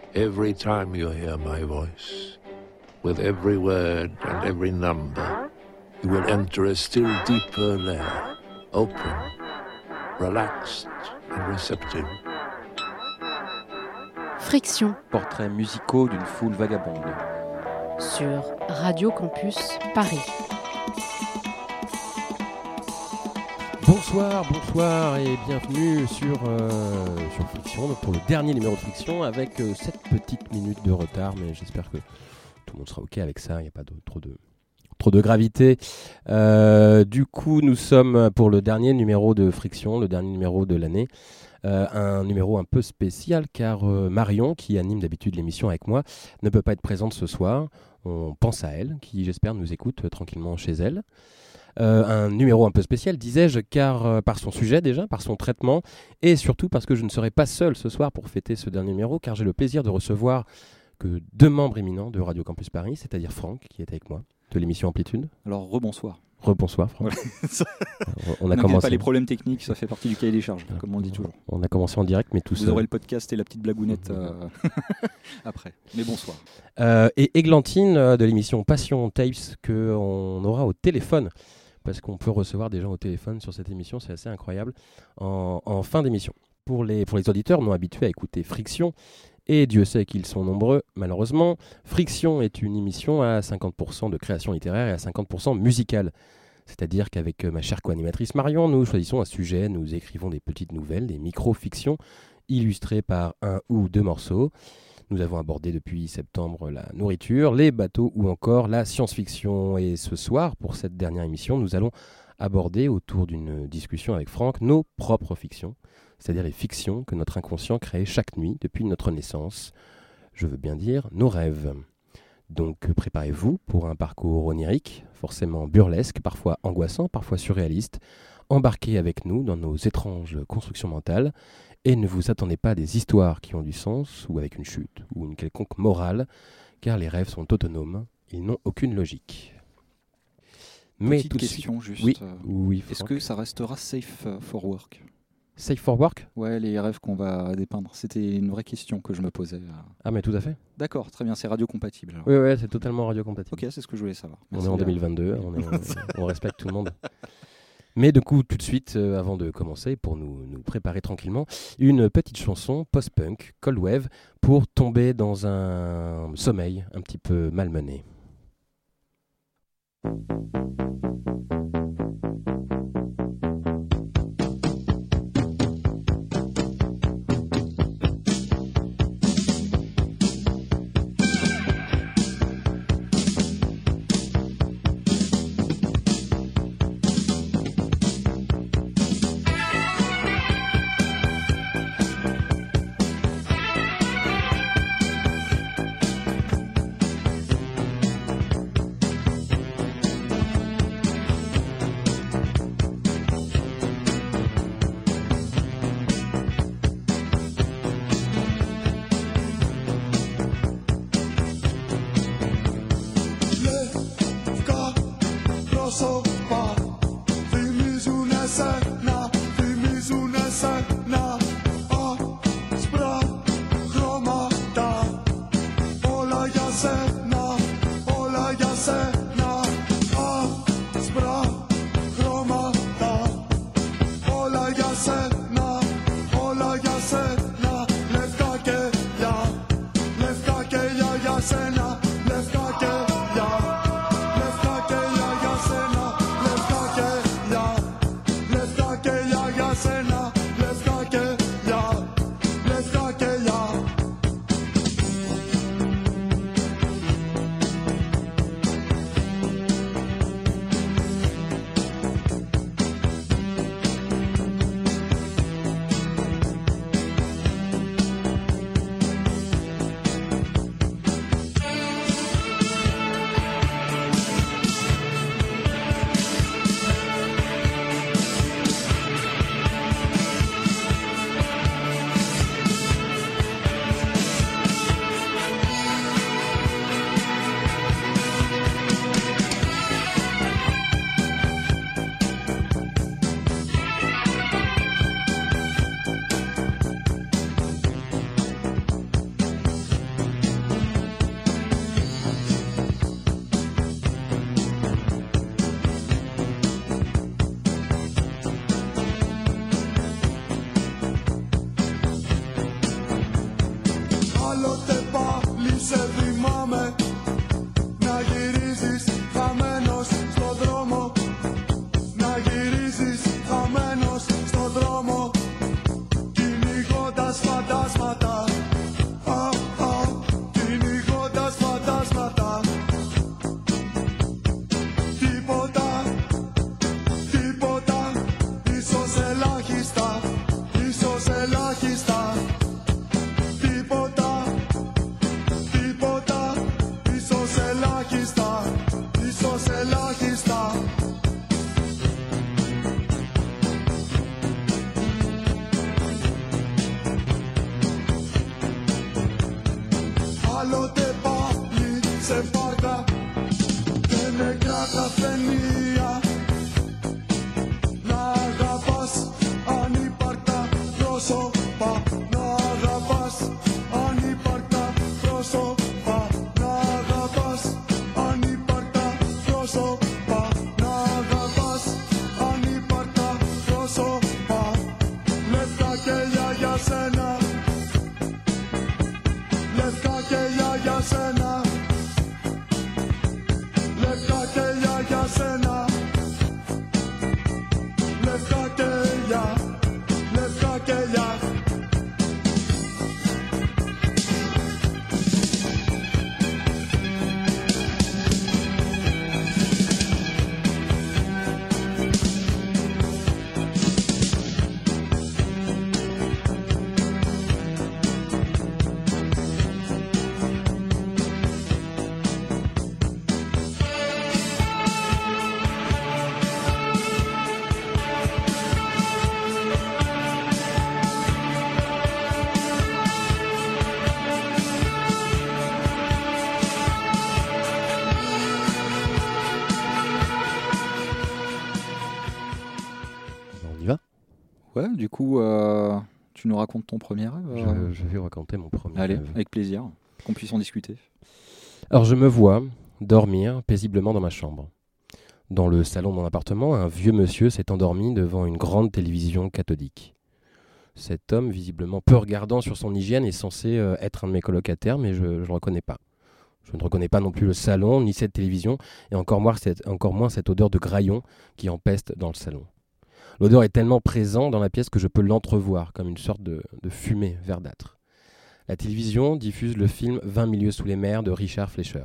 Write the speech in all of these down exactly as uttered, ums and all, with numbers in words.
Every time you hear my voice, with every word and every number, you will enter a still deeper layer, open, relaxed and receptive. Friction. Portraits musicaux d'une foule vagabonde. Sur Radio Campus Paris. Bonsoir, bonsoir et bienvenue sur, euh, sur Friction, donc pour le dernier numéro de Friction avec euh, sept petites minutes de retard, mais j'espère que tout le monde sera ok avec ça, il n'y a pas de, trop, de, trop de gravité. Euh, du coup, nous sommes pour le dernier numéro de Friction, le dernier numéro de l'année. Euh, un numéro un peu spécial car euh, Marion, qui anime d'habitude l'émission avec moi, ne peut pas être présente ce soir. On pense à elle, qui j'espère nous écoute euh, tranquillement chez elle. Euh, un numéro un peu spécial, disais-je, car euh, par son sujet déjà, par son traitement, et surtout parce que je ne serai pas seul ce soir pour fêter ce dernier numéro, car j'ai le plaisir de recevoir que deux membres éminents de Radio Campus Paris, c'est-à-dire Franck, qui est avec moi, de l'émission Amplitude. Alors, rebonsoir. Rebonsoir, Franck. Voilà. on a commencé. Pas les problèmes techniques, ça fait partie du cahier des charges, voilà. Comme on dit toujours. On a commencé en direct, mais tout ça. Vous aurez le podcast et la petite blagounette euh... après. Mais bonsoir. Euh, et Églantine euh, de l'émission Passion Tapes, qu'on aura au téléphone. Parce qu'on peut recevoir des gens au téléphone sur cette émission, c'est assez incroyable, en, en fin d'émission. Pour les, pour les auditeurs non habitués à écouter Friction, et Dieu sait qu'ils sont nombreux, malheureusement, Friction est une émission à cinquante pour cent de création littéraire et à cinquante pour cent musicale. C'est-à-dire qu'avec ma chère co-animatrice Marion, nous choisissons un sujet, nous écrivons des petites nouvelles, des micro-fictions, illustrées par un ou deux morceaux. Nous avons abordé depuis septembre la nourriture, les bateaux ou encore la science-fiction. Et ce soir, pour cette dernière émission, nous allons aborder autour d'une discussion avec Franck nos propres fictions, c'est-à-dire les fictions que notre inconscient crée chaque nuit depuis notre naissance. Je veux bien dire nos rêves. Donc préparez-vous pour un parcours onirique, forcément burlesque, parfois angoissant, parfois surréaliste. Embarquez avec nous dans nos étranges constructions mentales. Et ne vous attendez pas à des histoires qui ont du sens, ou avec une chute, ou une quelconque morale, car les rêves sont autonomes, ils n'ont aucune logique. Mais Petite tout question, suite... juste. Oui, euh, oui, est-ce que ça restera safe for work ? Safe for work ? Ouais, les rêves qu'on va dépeindre. C'était une vraie question que je me posais. Ah, mais tout à fait. D'accord, très bien, c'est radio-compatible. Alors. Oui, oui, c'est totalement radio-compatible. Ok, c'est ce que je voulais savoir. Merci on est en bien. deux mille vingt-deux, on, est, on, on respecte tout le monde. Mais du coup, tout de suite, euh, avant de commencer, pour nous, nous préparer tranquillement, une petite chanson post-punk, Cold Wave, pour tomber dans un sommeil un petit peu malmené. Άλλοτε πάλι σε θυμάμαι να γυρίζεις χαμένος στον δρόμο, να γυρίζεις χαμένος στον δρόμο, κυνηγώντας φαντάσματα, α, α, κυνηγώντας φαντάσματα. Τίποτα, τίποτα, ίσως ελάχιστα, ίσως ελάχιστα. Τίποτα, τίποτα, ίσως ελάχιστα, ίσως ελάχιστα. Άλλοτε πάλι σε πάρκα και νεκρά καφενεία, να αγαπάς ανύπαρκτα πρόσωπα, να αγαπάς ανύπαρκτα πρόσωπα, να αγαπάς ανύπαρκτα πρόσωπα, να αγαπάς ανύπαρκτα πρόσωπα. Λευκά κελιά για σένα, λευκά κελιά για σένα, λευκά κελιά για σένα, λευκά κελιά, λευκά κελιά. On y va ? Ouais, du coup, euh, tu nous racontes ton premier rêve euh... je, je vais vous raconter mon premier Allez, rêve. avec plaisir, qu'on puisse en discuter. Alors je me vois dormir paisiblement dans ma chambre. Dans le salon de mon appartement, un vieux monsieur s'est endormi devant une grande télévision cathodique. Cet homme, visiblement peu regardant sur son hygiène, est censé euh, être un de mes colocataires, mais je ne le reconnais pas. Je ne reconnais pas non plus le salon, ni cette télévision, et encore moins cette, encore moins cette odeur de graillon qui empeste dans le salon. L'odeur est tellement présente dans la pièce que je peux l'entrevoir, comme une sorte de, de fumée verdâtre. La télévision diffuse le film vingt milieux sous les mers de Richard Fleischer.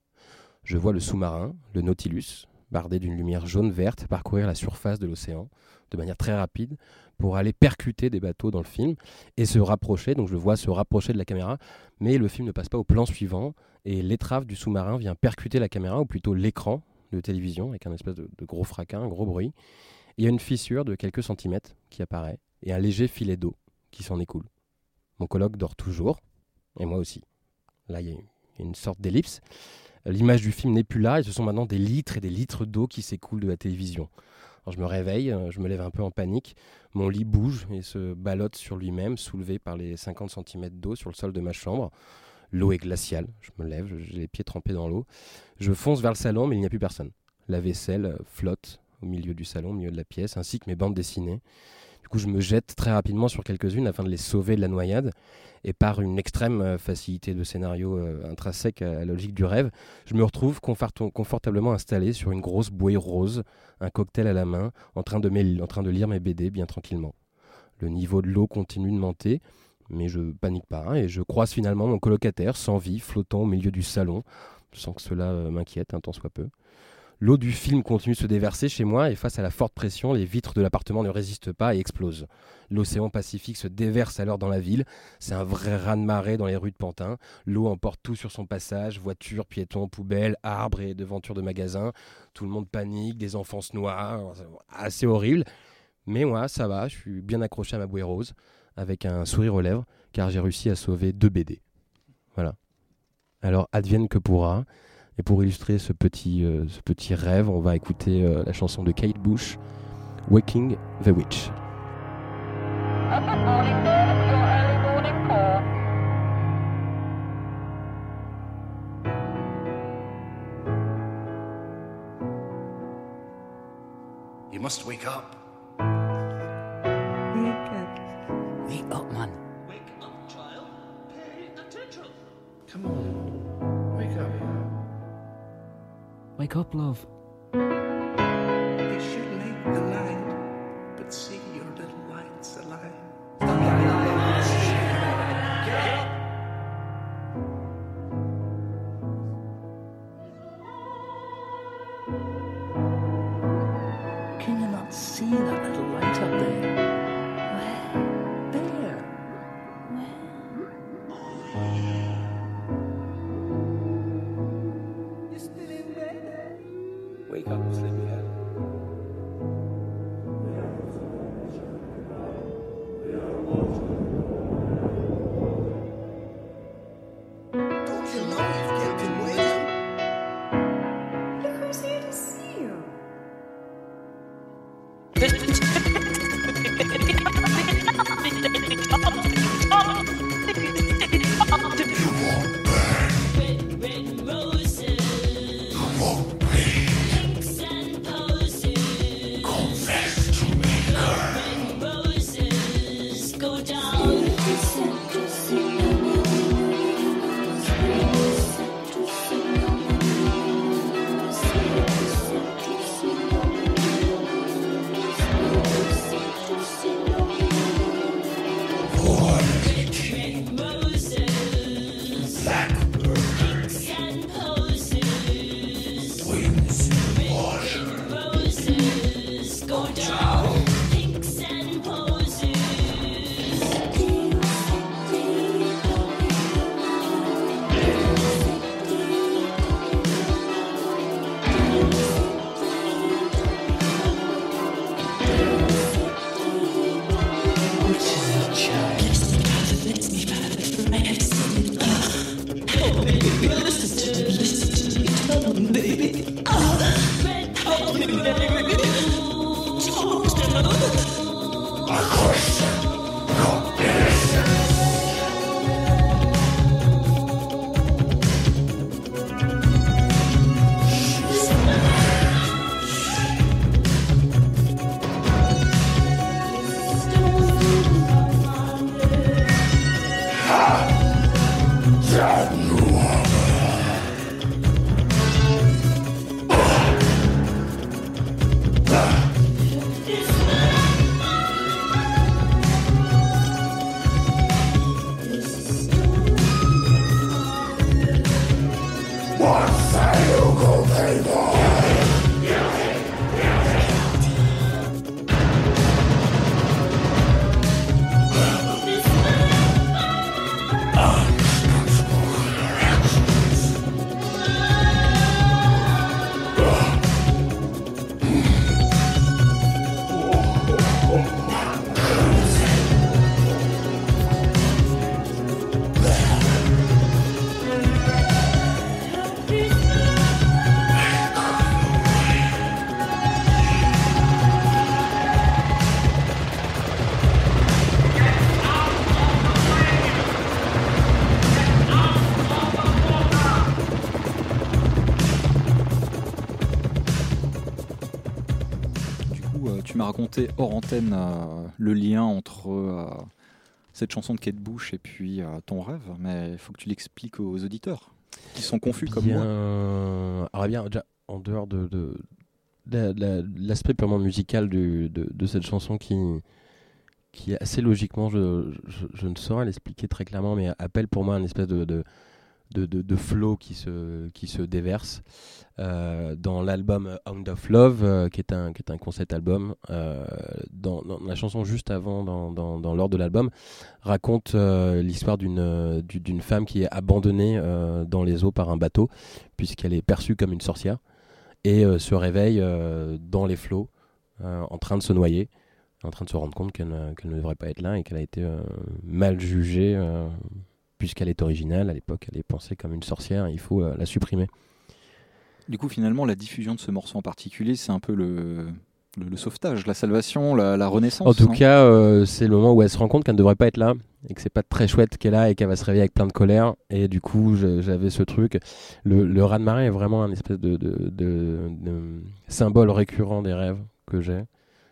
Je vois le sous-marin, le Nautilus, bardé d'une lumière jaune-verte, parcourir la surface de l'océan de manière très rapide pour aller percuter des bateaux dans le film et se rapprocher. Donc je le vois se rapprocher de la caméra, mais le film ne passe pas au plan suivant et l'étrave du sous-marin vient percuter la caméra, ou plutôt l'écran de télévision, avec un espèce de, de gros fracas, un gros bruit. Il y a une fissure de quelques centimètres qui apparaît et un léger filet d'eau qui s'en écoule. Mon coloc dort toujours, et moi aussi. Là, il y a une sorte d'ellipse. L'image du film n'est plus là, et ce sont maintenant des litres et des litres d'eau qui s'écoulent de la télévision. Alors je me réveille, je me lève un peu en panique, mon lit bouge et se ballotte sur lui-même, soulevé par les cinquante centimètres d'eau sur le sol de ma chambre. L'eau est glaciale, je me lève, j'ai les pieds trempés dans l'eau. Je fonce vers le salon, mais il n'y a plus personne. La vaisselle flotte au milieu du salon, au milieu de la pièce, ainsi que mes bandes dessinées. Du coup, je me jette très rapidement sur quelques-unes afin de les sauver de la noyade. Et par une extrême facilité de scénario euh, intrinsèque à la logique du rêve, je me retrouve confort- confortablement installé sur une grosse bouée rose, un cocktail à la main, en train de, mes, en train de lire mes B D bien tranquillement. Le niveau de l'eau continue de monter, mais je panique pas, hein, et je croise finalement mon colocataire, sans vie, flottant au milieu du salon, sans que cela euh, m'inquiète, un tant soit peu. L'eau du film continue de se déverser chez moi et face à la forte pression, les vitres de l'appartement ne résistent pas et explosent. L'océan Pacifique se déverse alors dans la ville. C'est un vrai raz-de-marée dans les rues de Pantin. L'eau emporte tout sur son passage, voitures, piétons, poubelles, arbres et devantures de magasins. Tout le monde panique, des enfants se noient. Assez horrible. Mais moi, ça va, je suis bien accroché à ma bouée rose avec un sourire aux lèvres car j'ai réussi à sauver deux B D. Voilà. Alors, advienne que pourra. Et pour illustrer ce petit, euh, ce petit rêve, on va écouter euh, la chanson de Kate Bush, Waking the Witch. You must wake up. Wake up. Wake up, man. Wake up, child. Pay attention. Come on, wake up. Wake up, love. They should make the night, but see your little lights alive. Can you not see that little light up there? Where? There. You still in bed? Wake up, sleepyhead. Don't you know you've kept him waiting? Look who's here to see you. Raconter hors antenne euh, le lien entre euh, cette chanson de Kate Bush et puis euh, ton rêve, mais il faut que tu l'expliques aux auditeurs qui sont confus bien, comme moi. Alors bien, déjà, en dehors de, de, de, de, de l'aspect purement musical du, de, de cette chanson qui, qui assez logiquement, je, je, je ne saurais l'expliquer très clairement, mais appelle pour moi un espèce de, de, de, de, de flow qui se, qui se déverse. Euh, dans l'album Hound of Love, euh, qui, est un, qui est un concept album, euh, dans, dans la chanson juste avant, dans, dans, dans l'ordre de l'album, raconte euh, l'histoire d'une, euh, d'une femme qui est abandonnée euh, dans les eaux par un bateau, puisqu'elle est perçue comme une sorcière, et euh, se réveille euh, dans les flots, euh, en train de se noyer, en train de se rendre compte qu'elle ne, qu'elle ne devrait pas être là, et qu'elle a été euh, mal jugée, euh, puisqu'elle est originale. À l'époque, elle est pensée comme une sorcière, il faut euh, la supprimer. Du coup, finalement, la diffusion de ce morceau en particulier, c'est un peu le, le, le sauvetage, la salvation, la, la renaissance. En tout non cas, euh, c'est le moment où elle se rend compte qu'elle ne devrait pas être là et que c'est pas très chouette qu'elle est là et qu'elle va se réveiller avec plein de colère. Et du coup, je, j'avais ce truc. Le, le raz-de-marée est vraiment un espèce de, de, de, de symbole récurrent des rêves que j'ai.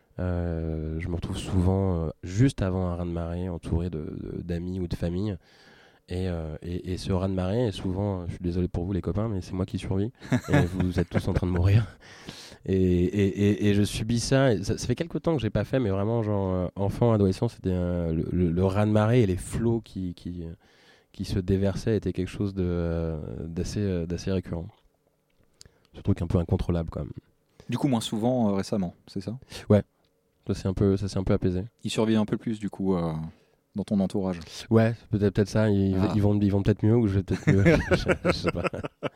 Euh, je me retrouve souvent euh, juste avant un raz-de-marée, entouré de, de, d'amis ou de famille. Et, euh, et, et ce raz-de-marée, et souvent, je suis désolé pour vous les copains, mais c'est moi qui survis. Et vous êtes tous en train de mourir. Et, et, et, et je subis ça. Et ça. Ça fait quelques temps que j'ai pas fait, mais vraiment, genre, euh, enfant, adolescent, c'était euh, le, le, le raz-de-marée et les flots qui, qui, qui se déversaient étaient quelque chose de, euh, d'assez, euh, d'assez récurrent. Ce truc un peu incontrôlable, quand même. Du coup, moins souvent euh, récemment, c'est ça ? Ça s'est un peu, ça s'est un peu apaisé. Il survit un peu plus, du coup, euh, dans ton entourage. Ouais, peut-être, peut-être ça. Ils, Ah. ils vont, ils vont peut-être mieux ou je vais peut-être mieux. je, je sais pas.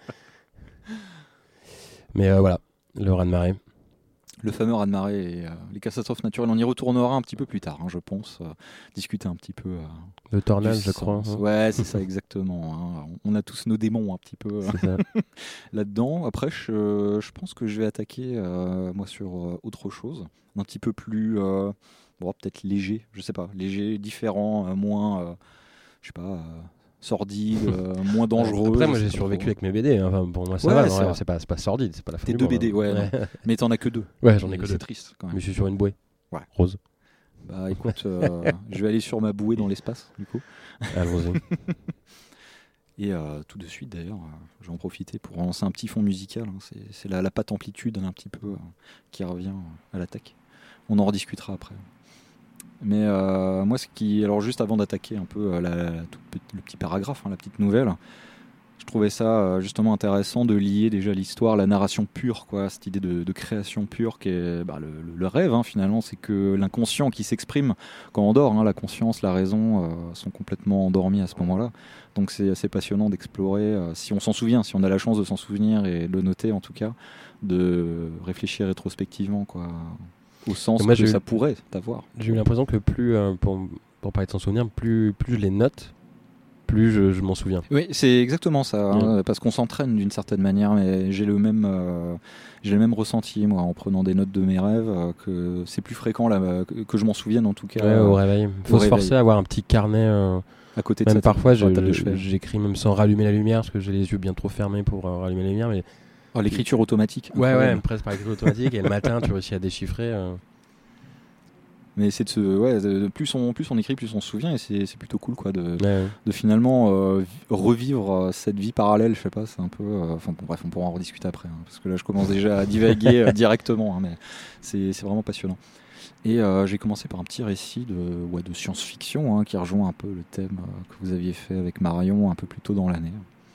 Mais euh, voilà, le raz-de-marée. Le fameux raz-de-marée et euh, les catastrophes naturelles, on y retournera un petit peu plus tard, hein, je pense. Euh, discuter un petit peu. Euh, Le tornade, du je crois. sens. hein. Ouais, c'est ça, exactement. Hein. On a tous nos démons un petit peu euh, C'est ça. là-dedans. Après, je, je pense que je vais attaquer, euh, moi, sur euh, autre chose. Un petit peu plus, euh, bon, peut-être léger, je sais pas. Léger, différent, euh, moins, euh, je sais pas, euh, sordide, euh, moins dangereux. Après, moi je j'ai sais pas survécu trop. avec mes B D. hein. Enfin, pour moi, ça Ouais, va. c'est en vrai, vrai. C'est pas, c'est pas sordide, c'est pas la fin Tes du deux monde, B D, hein. ouais, non. Mais t'en as que deux. Ouais, j'en ai Et que C'est deux. triste quand Je même. me suis sur une bouée. Ouais. Rose. Bah écoute, euh, je vais aller sur ma bouée dans l'espace, du coup. Allons-y. Et euh, tout de suite d'ailleurs, euh, je vais en profiter pour lancer un petit fond musical. hein. C'est, c'est la, la patte amplitude un petit peu euh, qui revient euh, à l'attaque. On en rediscutera après. Mais euh, moi, ce qui, alors juste avant d'attaquer un peu euh, la, la- tout petit- le petit paragraphe, hein, la petite nouvelle, je trouvais ça euh, justement intéressant de lier déjà l'histoire, la narration pure, quoi, cette idée de, de création pure qui est bah, le, le- le rêve hein, finalement, c'est que l'inconscient qui s'exprime quand on dort, hein, la conscience, la raison euh, sont complètement endormis à ce moment-là. Donc c'est assez passionnant d'explorer, euh, si on s'en souvient, si on a la chance de s'en souvenir et de le noter en tout cas, de réfléchir rétrospectivement quoi, au sens Moi, que j'ai eu- ça pourrait avoir. J'ai eu l'impression que plus, euh, pour, pour parler de s'en souvenir, plus, plus je les note, plus je, je m'en souviens. Oui, c'est exactement ça, hein, parce qu'on s'entraîne d'une certaine manière, mais j'ai le même, euh, j'ai le même ressenti moi en prenant des notes de mes rêves, euh, que c'est plus fréquent là, euh, que, que je m'en souvienne en tout cas. Ouais, euh, au réveil. Faut au se réveil. forcer à avoir un petit carnet. euh, à côté de même ça, parfois, sur je- la table de je- chevet. j'écris même sans rallumer la lumière parce que j'ai les yeux bien trop fermés pour euh, rallumer la lumière. Mais Oh, l'écriture automatique. ouais, ouais, incroyable. presque par écriture automatique. Et le matin, tu réussis à déchiffrer. euh. Mais c'est de se, ouais, de- de- plus on, plus on écrit, plus on se souvient, et c'est, c'est plutôt cool quoi, de, Ouais, ouais. de finalement euh, vi- revivre euh, cette vie parallèle. Je sais pas, c'est un peu, euh, enfin bon, bref, on pourra en rediscuter après, hein, parce que là je commence déjà à divaguer euh, directement, hein, mais c'est, c'est vraiment passionnant. Et euh, j'ai commencé par un petit récit de, ouais, de science-fiction hein, qui rejoint un peu le thème euh, que vous aviez fait avec Marion un peu plus tôt dans l'année.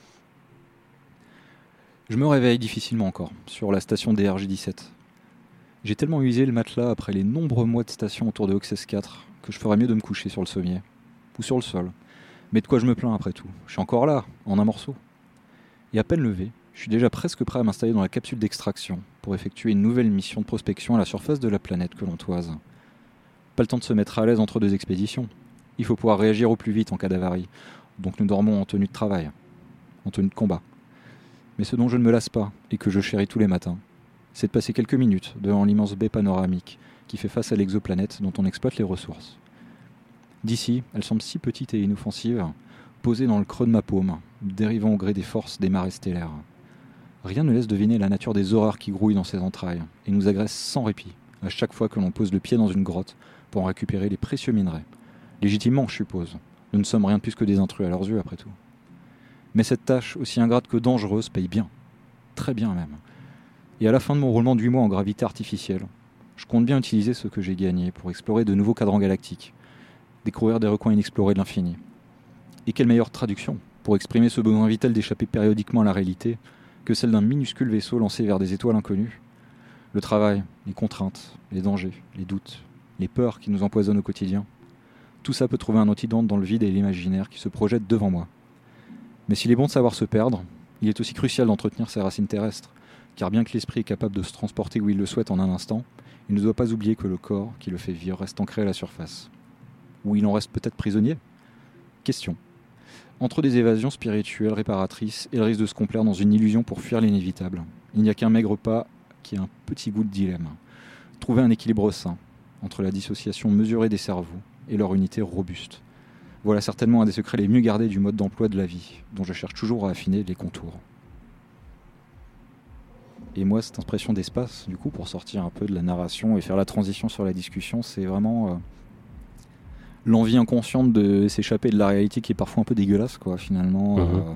Je me réveille difficilement encore sur la station D R J dix-sept. J'ai tellement usé le matelas après les nombreux mois de station autour de Oxès quatre que je ferais mieux de me coucher sur le sommier ou sur le sol. Mais de quoi je me plains après tout ? Je suis encore là, en un morceau. Et à peine levé, je suis déjà presque prêt à m'installer dans la capsule d'extraction pour effectuer une nouvelle mission de prospection à la surface de la planète que l'on toise. Pas le temps de se mettre à l'aise entre deux expéditions. Il faut pouvoir réagir au plus vite en cas d'avarie. Donc nous dormons en tenue de travail, en tenue de combat. Mais ce dont je ne me lasse pas et que je chéris tous les matins, c'est de passer quelques minutes devant l'immense baie panoramique qui fait face à l'exoplanète dont on exploite les ressources. D'ici, elle semble si petite et inoffensive, posée dans le creux de ma paume, dérivant au gré des forces des marées stellaires. Rien ne laisse deviner la nature des horreurs qui grouillent dans ses entrailles et nous agressent sans répit à chaque fois que l'on pose le pied dans une grotte pour en récupérer les précieux minerais. Légitimement, je suppose. Nous ne sommes rien de plus que des intrus à leurs yeux, après tout. Mais cette tâche, aussi ingrate que dangereuse, paye bien. Très bien même. Et à la fin de mon roulement de huit mois en gravité artificielle, je compte bien utiliser ce que j'ai gagné pour explorer de nouveaux cadrans galactiques, découvrir des recoins inexplorés de l'infini. Et quelle meilleure traduction pour exprimer ce besoin vital d'échapper périodiquement à la réalité que celle d'un minuscule vaisseau lancé vers des étoiles inconnues. Le travail, les contraintes, les dangers, les doutes, les peurs qui nous empoisonnent au quotidien, tout ça peut trouver un antidote dans le vide et l'imaginaire qui se projette devant moi. Mais s'il est bon de savoir se perdre, il est aussi crucial d'entretenir ses racines terrestres, car bien que l'esprit est capable de se transporter où il le souhaite en un instant, il ne doit pas oublier que le corps qui le fait vivre reste ancré à la surface. Ou il en reste peut-être prisonnier ? Question. Entre des évasions spirituelles réparatrices et le risque de se complaire dans une illusion pour fuir l'inévitable, il n'y a qu'un maigre pas qui a un petit goût de dilemme. Trouver un équilibre sain entre la dissociation mesurée des cerveaux et leur unité robuste. Voilà certainement un des secrets les mieux gardés du mode d'emploi de la vie, dont je cherche toujours à affiner les contours. Et moi, cette impression d'espace, du coup, pour sortir un peu de la narration et faire la transition sur la discussion, c'est vraiment... Euh, l'envie inconsciente de s'échapper de la réalité qui est parfois un peu dégueulasse, quoi, finalement. Mhm. euh,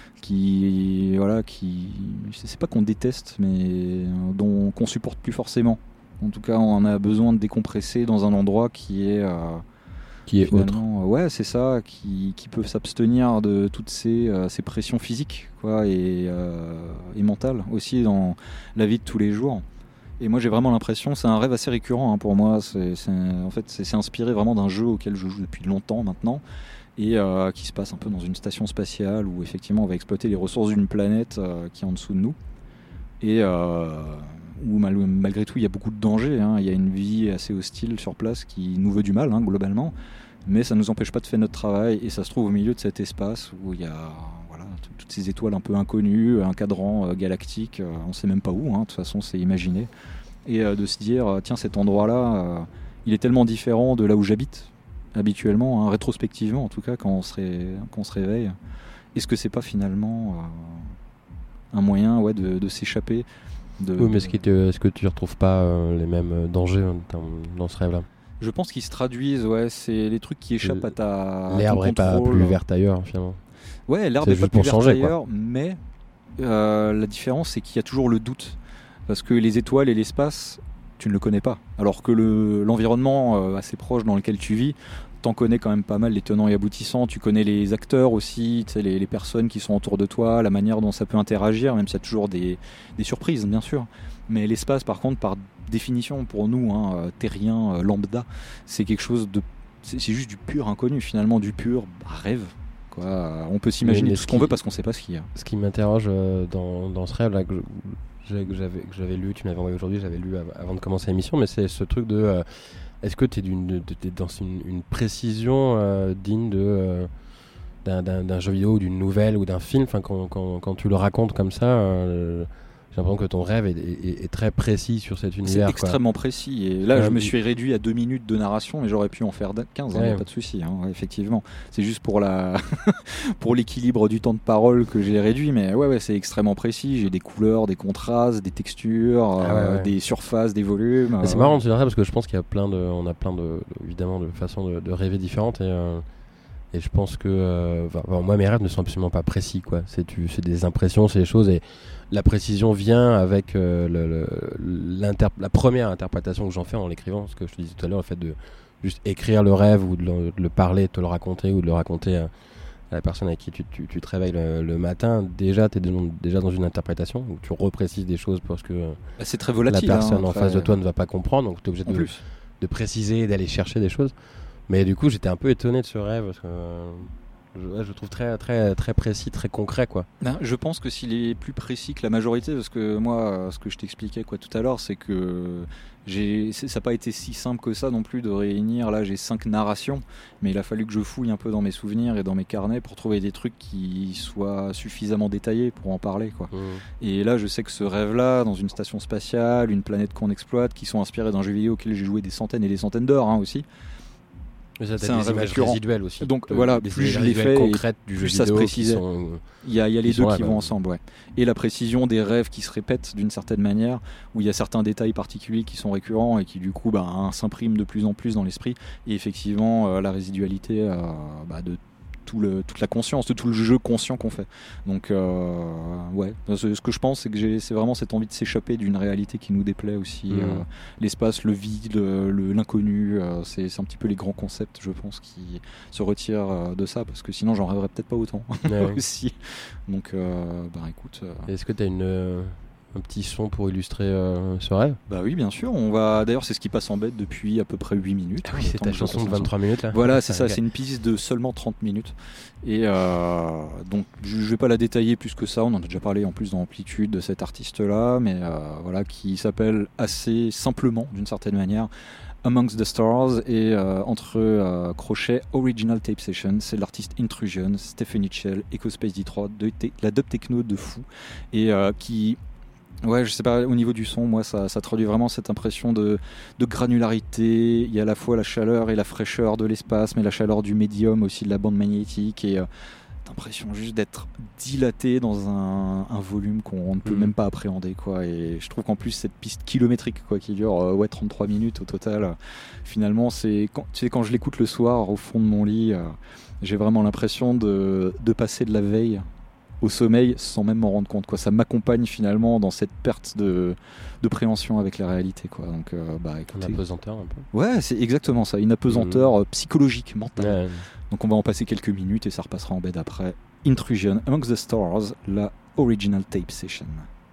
qui, voilà, qui, c'est pas qu'on déteste, mais euh, dont qu'on supporte plus forcément. En tout cas, on a besoin de décompresser dans un endroit qui est, euh, Qui est autre. finalement, euh, ouais, c'est ça, qui, qui peut s'abstenir de toutes ces, euh, ces pressions physiques, quoi, et, euh, et mentales aussi dans la vie de tous les jours. Et moi, j'ai vraiment l'impression, c'est un rêve assez récurrent, hein, pour moi. C'est, c'est- en fait, c'est, c'est inspiré vraiment d'un jeu auquel je joue depuis longtemps maintenant, et euh, qui se passe un peu dans une station spatiale où effectivement on va exploiter les ressources d'une planète euh, qui est en dessous de nous, et euh, où mal- malgré tout il y a beaucoup de dangers, hein. Il y a une vie assez hostile sur place qui nous veut du mal, hein, globalement, mais ça ne nous empêche pas de faire notre travail, et ça se trouve au milieu de cet espace où il y a voilà, t- toutes ces étoiles un peu inconnues, un cadran euh, galactique, euh, on sait même pas où, hein, de toute façon c'est imaginé, et euh, de se dire euh, tiens, cet endroit là il est tellement différent de là où j'habite habituellement, hein, rétrospectivement en tout cas, quand on se, ré- quand on se réveille. Est-ce que c'est pas finalement euh, un moyen, ouais, de, de s'échapper de, Oui, mais de- est-ce, qu'il te- est-ce que tu ne retrouves pas euh, les mêmes euh, dangers hein, dans, dans ce rêve-là? Je pense qu'ils se traduisent, ouais, c'est les trucs qui échappent à ta à L'herbe ton est pas contrôle. plus verte ailleurs, finalement. Ouais, l'herbe C'est est pas juste plus pour verte changer, quoi. ailleurs, mais euh, la différence c'est qu'il y a toujours le doute, parce que les étoiles et l'espace, tu ne le connais pas, alors que le, l'environnement euh, assez proche dans lequel tu vis, t'en connais quand même pas mal les tenants et aboutissants, tu connais les acteurs aussi, tu sais, les, les personnes qui sont autour de toi, la manière dont ça peut interagir, même s'il y a toujours des, des surprises bien sûr, mais l'espace par contre, par définition pour nous, hein, euh, terriens, euh, lambda, c'est quelque chose de... C'est, c'est juste du pur inconnu finalement, du pur bah, rêve. Quoi. On peut s'imaginer Mais- mais tout ce ce qu'on qui- veut parce qu'on sait pas ce qu'il y a. Ce qui m'interroge euh, dans, dans ce rêve-là, que, je- que j'avais, que j'avais lu, tu m'avais envoyé aujourd'hui, j'avais lu av- avant de commencer l'émission, mais c'est ce truc de... euh, est-ce que tu es dans une, une précision euh, digne de, euh, d'un, d'un- d'un jeu vidéo, ou d'une nouvelle, ou d'un film, enfin, quand, quand, quand tu le racontes comme ça, euh, j'ai l'impression que ton rêve est, est- est très précis sur cet C'est univers. quoi. extrêmement précis. Et là, Euh, je me mais- suis réduit à deux minutes de narration, mais j'aurais pu en faire quinze, il n'y Ouais. a pas de souci, hein, ouais, effectivement. C'est juste pour, la pour l'équilibre du temps de parole que j'ai réduit, mais ouais, ouais, c'est extrêmement précis. J'ai des couleurs, des contrastes, des textures, Ah ouais, euh, ouais. des surfaces, des volumes. Mais c'est euh, marrant de se dire ça parce que je pense qu'il y a plein de, on a plein de, évidemment, de façons de, de rêver différentes et, euh, et je pense que, euh, enfin, enfin, moi mes rêves ne sont absolument pas précis quoi. C'est, tu, c'est des impressions, c'est des choses et la précision vient avec euh, le, le- l'inter- la première interprétation que j'en fais en l'écrivant, ce que je te disais tout à l'heure, le fait de juste écrire le rêve ou de le, de le parler, de te le raconter ou de le raconter à, à la personne avec qui tu, tu, tu te réveilles le, le matin. Déjà, tu es déjà dans une interprétation où tu reprécises des choses parce que euh, bah, c'est très la volatile. personne hein, en très- face de toi ne va pas comprendre, donc tu es obligé En de, plus. de préciser et d'aller chercher des choses. Mais du coup, j'étais un peu étonné de ce rêve parce que euh, je, ouais, je le trouve très, très, très précis, très concret quoi. Ben, je pense que s'il est plus précis que la majorité, parce que moi, euh, ce que je t'expliquais quoi tout à l'heure, c'est que j'ai, c'est- ça n'a pas été si simple que ça non plus de réunir. Là, j'ai cinq narrations, mais il a fallu que je fouille un peu dans mes souvenirs et dans mes carnets pour trouver des trucs qui soient suffisamment détaillés pour en parler, quoi. Et là, je sais que ce rêve-là, dans une station spatiale, une planète qu'on exploite, qui sont inspirés d'un jeu vidéo auquel j'ai joué des centaines et des centaines d'heures, hein, aussi. Mais ça, C'est t'as un des rêve images récurrent. résiduelles aussi. Donc, de- voilà, des plus images je l'ai résiduelles fait et concrètes du plus jeu ça se vidéo qui précisait. sont- Il y a, il y a les Ils deux sont là, qui quand vont même. ensemble, ouais. Et la précision des rêves qui se répètent d'une certaine manière, où il y a certains détails particuliers qui sont récurrents et qui du coup bah, hein, s'impriment de plus en plus dans l'esprit. Et effectivement, euh, la résidualité euh, bah, de tout le, toute la conscience, de tout le jeu conscient qu'on fait. Donc, euh, ouais, ce, ce que je pense, c'est que j'ai, c'est vraiment cette envie de s'échapper d'une réalité qui nous déplaît aussi. Mhm. Euh, l'espace, le vide, le, le- l'inconnu, euh, c'est, c'est un petit peu les grands concepts, je pense, qui se retirent euh, de ça, parce que sinon j'en rêverais peut-être pas autant Ouais. aussi. Donc, euh, bah écoute. euh, Est-ce que tu as une, euh, un petit son pour illustrer euh, ce rêve? Bah oui, bien sûr. On va. D'ailleurs, c'est ce qui passe en bête depuis à peu près huit minutes. Ah hein, oui, le c'est temps ta que je chanson fasse de un son. vingt-trois minutes là. Voilà, c'est Ah, ça, ok. c'est une piste de seulement trente minutes. Et euh, donc, je je vais pas la détailler plus que ça, on en a déjà parlé en plus dans Amplitude de cet artiste-là, mais euh, voilà, qui s'appelle assez simplement, d'une certaine manière, Amongst the Stars, et euh, entre euh, crochets Original Tape Session, c'est l'artiste Intrusion, Stephen Hitchell, EcoSpace D trois, de te- la dub techno de fou, et euh, qui... Ouais, je sais pas, au niveau du son, moi, ça, ça traduit vraiment cette impression de, de granularité. Il y a à la fois la chaleur et la fraîcheur de l'espace, mais la chaleur du médium aussi, de la bande magnétique. Et euh, t'as l'impression juste d'être dilaté dans un, un volume qu'on ne peut Mhm. même pas appréhender, quoi. Et je trouve qu'en plus cette piste kilométrique, quoi, qui dure euh, ouais, trente-trois minutes au total, euh, finalement c'est quand, tu sais, quand je l'écoute le soir au fond de mon lit, euh, j'ai vraiment l'impression de, de passer de la veille au sommeil sans même m'en rendre compte, quoi. Ça m'accompagne finalement dans cette perte de, de préhension avec la réalité, quoi. Donc euh, bah En écoutez, apesanteur un peu. ouais, c'est exactement ça, une apesanteur euh, psychologique, mentale. Ouais. Donc on va en passer quelques minutes et ça repassera en bed après. Intrusion Amongst the Stars, la original tape session.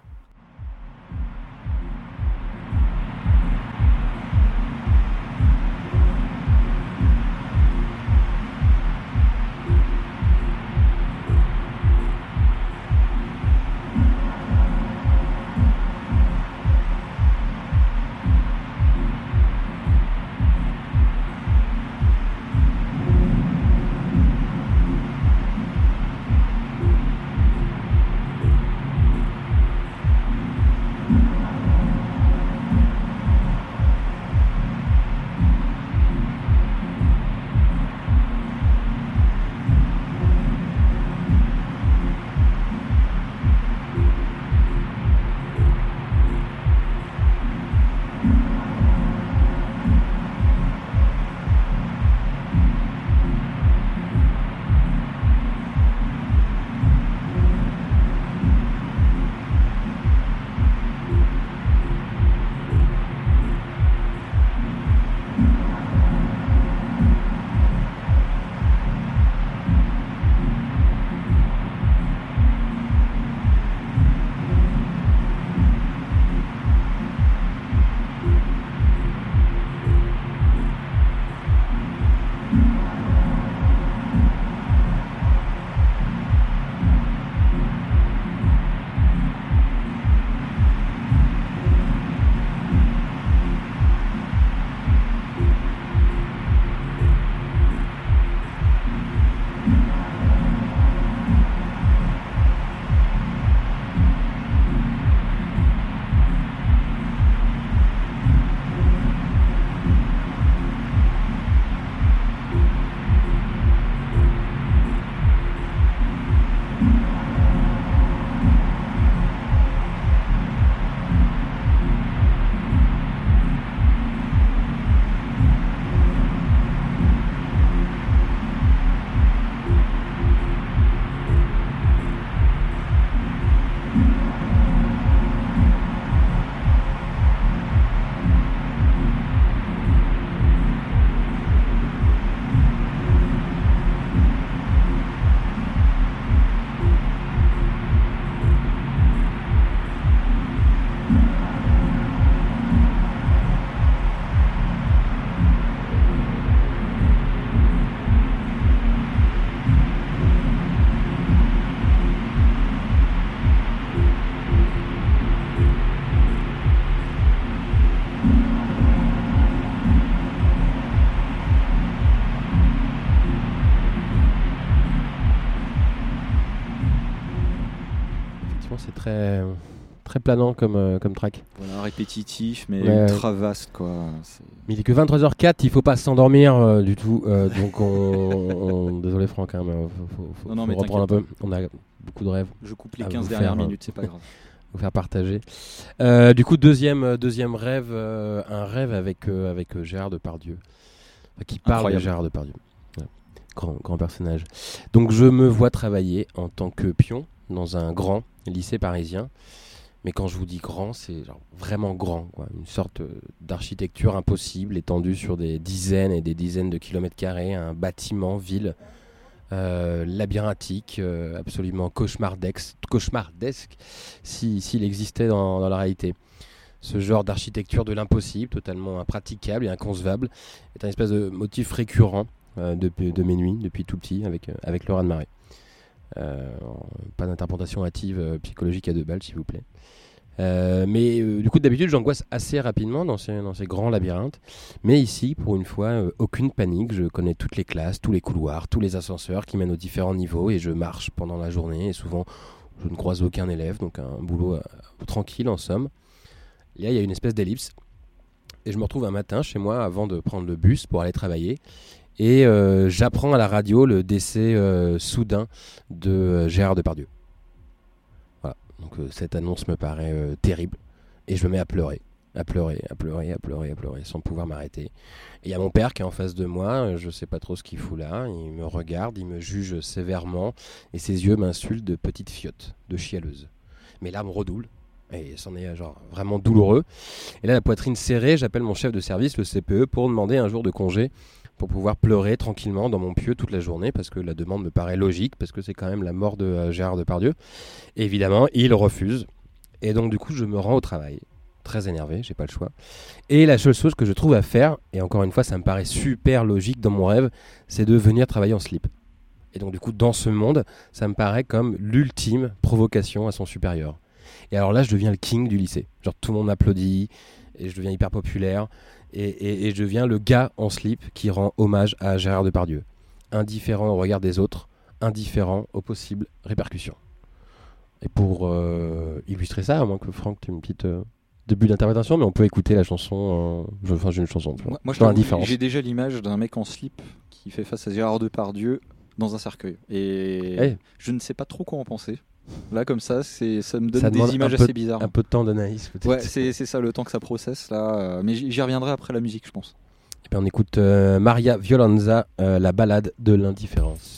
C'est très, très planant comme, euh, comme track. Voilà, répétitif, mais Ouais, ultra vaste, quoi. C'est- Mais il est que vingt-trois heures quatre, il faut pas s'endormir euh, du tout. euh, donc on, on- désolé Franck, hein, mais faut, faut, faut, Non, non, faut mais reprendre un peu. t'inquiète On a beaucoup de rêves Je coupe les à quinze vous dernières faire, euh, minutes, c'est pas grave. vous faire partager. Euh, du coup deuxième euh, deuxième rêve, euh, un rêve avec euh, avec euh, Gérard Depardieu, enfin, qui parle Incroyable. de Gérard Depardieu. Ouais. Grand grand personnage. Donc je me vois travailler en tant que pion dans un grand lycée parisien. Mais quand je vous dis grand, c'est genre vraiment grand, quoi. Une sorte euh, d'architecture impossible, étendue sur des dizaines et des dizaines de kilomètres carrés, un bâtiment, ville, euh, labyrinthique, euh, absolument cauchemardesque, cauchemardesque si, s'il existait dans, dans la réalité. Ce genre d'architecture de l'impossible, totalement impraticable et inconcevable, est un espèce de motif récurrent euh, de, de mes nuits, depuis tout petit, avec, euh, avec Laura de Marais. Euh, pas d'interprétation hâtive euh, psychologique à deux balles, s'il vous plaît. Euh, mais euh, du coup d'habitude j'angoisse assez rapidement dans ces, dans ces grands labyrinthes, mais ici pour une fois euh, aucune panique, je connais toutes les classes, tous les couloirs, tous les ascenseurs qui mènent aux différents niveaux et je marche pendant la journée et souvent je ne croise aucun élève, donc un boulot euh, tranquille en somme. Et là il y a une espèce d'ellipse et je me retrouve un matin chez moi avant de prendre le bus pour aller travailler Et euh, j'apprends à la radio le décès euh, soudain de euh, Gérard Depardieu. Voilà. Donc euh, cette annonce me paraît euh, terrible. Et je me mets à pleurer. À pleurer, à pleurer, à pleurer, à pleurer, sans pouvoir m'arrêter. Et il y a mon père qui est en face de moi, je sais pas trop ce qu'il fout là, il me regarde, il me juge sévèrement, et ses yeux m'insultent de petite fiotte, de chialeuse. Mes larmes redoublent, et c'en est genre vraiment douloureux. Et là, la poitrine serrée, j'appelle mon chef de service, le C P E, pour demander un jour de congé, pour pouvoir pleurer tranquillement dans mon pieu toute la journée, parce que la demande me paraît logique, parce que c'est quand même la mort de euh, Gérard Depardieu. Et évidemment, il refuse, et donc du coup, je me rends au travail. Très énervé, j'ai pas le choix. Et la seule chose que je trouve à faire, et encore une fois ça me paraît super logique dans mon rêve, c'est de venir travailler en slip. Et donc du coup dans ce monde, ça me paraît comme l'ultime provocation à son supérieur. Et alors là je deviens le king du lycée. Genre tout le monde m'applaudit, et je deviens hyper populaire, et, et, et je deviens le gars en slip qui rend hommage à Gérard Depardieu. Indifférent au regard des autres, indifférent aux possibles répercussions. Et pour euh, illustrer ça, à moins que Franck tu aies une petite... Euh... début d'interprétation, mais on peut écouter la chanson. Euh, je, enfin, j'ai une chanson. Moi, moi je dans la t'avoue, différence. J'ai déjà l'image d'un mec en slip qui fait face à Gérard Depardieu dans un cercueil. Et hey. je ne sais pas trop quoi en penser. Là, comme ça, c'est, ça me donne ça des images peu, assez bizarres. Un peu de temps d'analyse, peut-être. Ouais, c'est, c'est ça, le temps que ça processe là. Mais j'y reviendrai après la musique, je pense. Et bien, on écoute euh, Maria Violenza, euh, la balade de l'indifférence.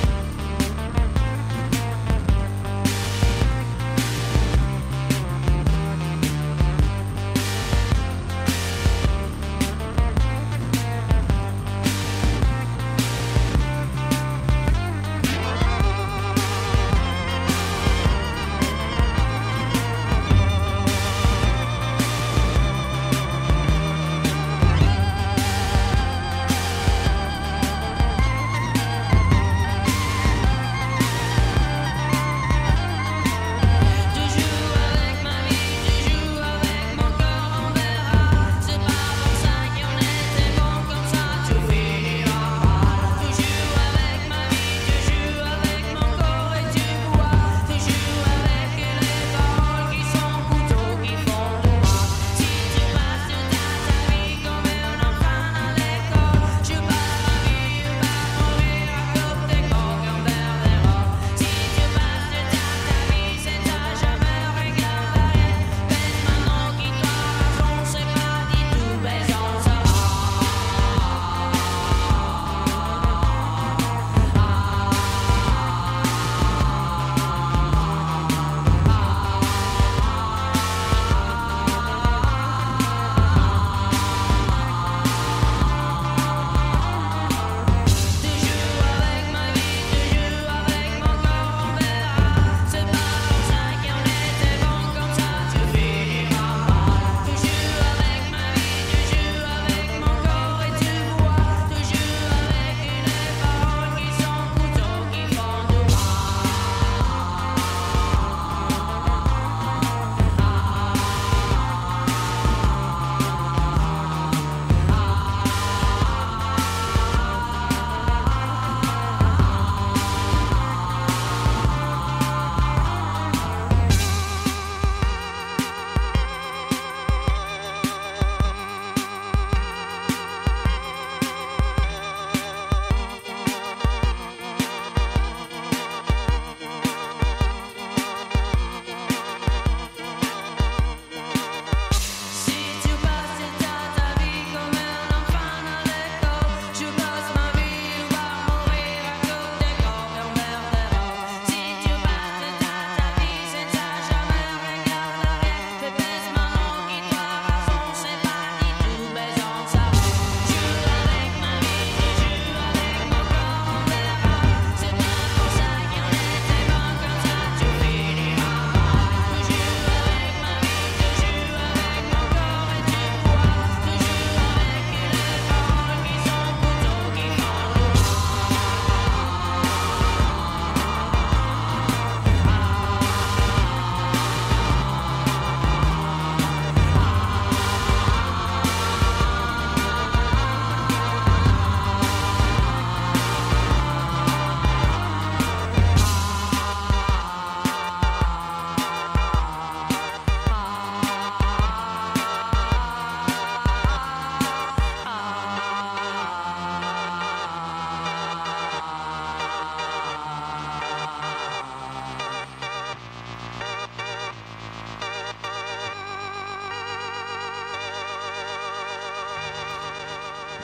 Thank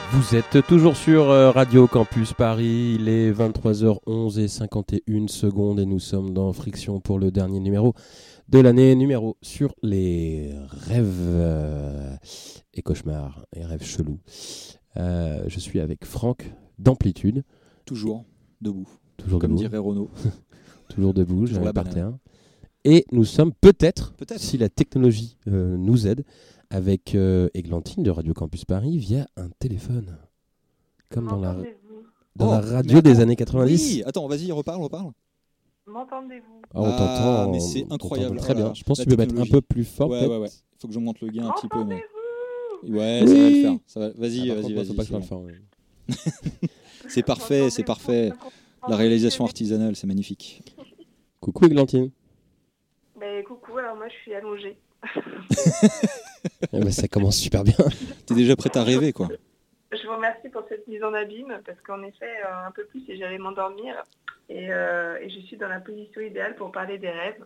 Vous êtes toujours sur euh, Radio Campus Paris, il est vingt-trois heures onze et cinquante et une secondes et nous sommes dans Friction pour le dernier numéro de l'année, numéro sur les rêves euh, et cauchemars et rêves chelous. Euh, je suis avec Franck d'Amplitude. Toujours debout, Toujours comme debout. dirait Renaud. Toujours debout, Toujours j'avais la par banane. terre. Et nous sommes peut-être, Peut-être. si la technologie euh, nous aide, avec euh, Églantine de Radio Campus Paris via un téléphone. Comme dans la, M'entendez-vous dans Oh, la mais radio des attends. années quatre-vingt-dix. Oui, attends, vas-y, reparle, reparle. M'entendez-vous Ah, on Ah, t'entend. mais c'est on incroyable. t'entend Très Oh là bien. là, Je pense la que tu peux mettre un technologie. peu plus fort. Ouais, peut-être. ouais, ouais. Il faut que j'augmente le gain un petit peu. Mais... M'entendez-vous Ouais, ça va le faire. Ça va... Vas-y, Ah, par vas-y, contre, moi, vas-y. faut pas que je c'est parle bon. fort, ouais. C'est parfait, c'est parfait. La réalisation artisanale, c'est magnifique. Coucou Églantine. Ben, coucou, alors moi je suis allongée. Eh ben, ça commence super bien. T'es déjà prête à rêver, quoi. Je vous remercie pour cette mise en abîme, parce qu'en effet, euh, un peu plus et j'allais m'endormir. Et, euh, et je suis dans la position idéale pour parler des rêves.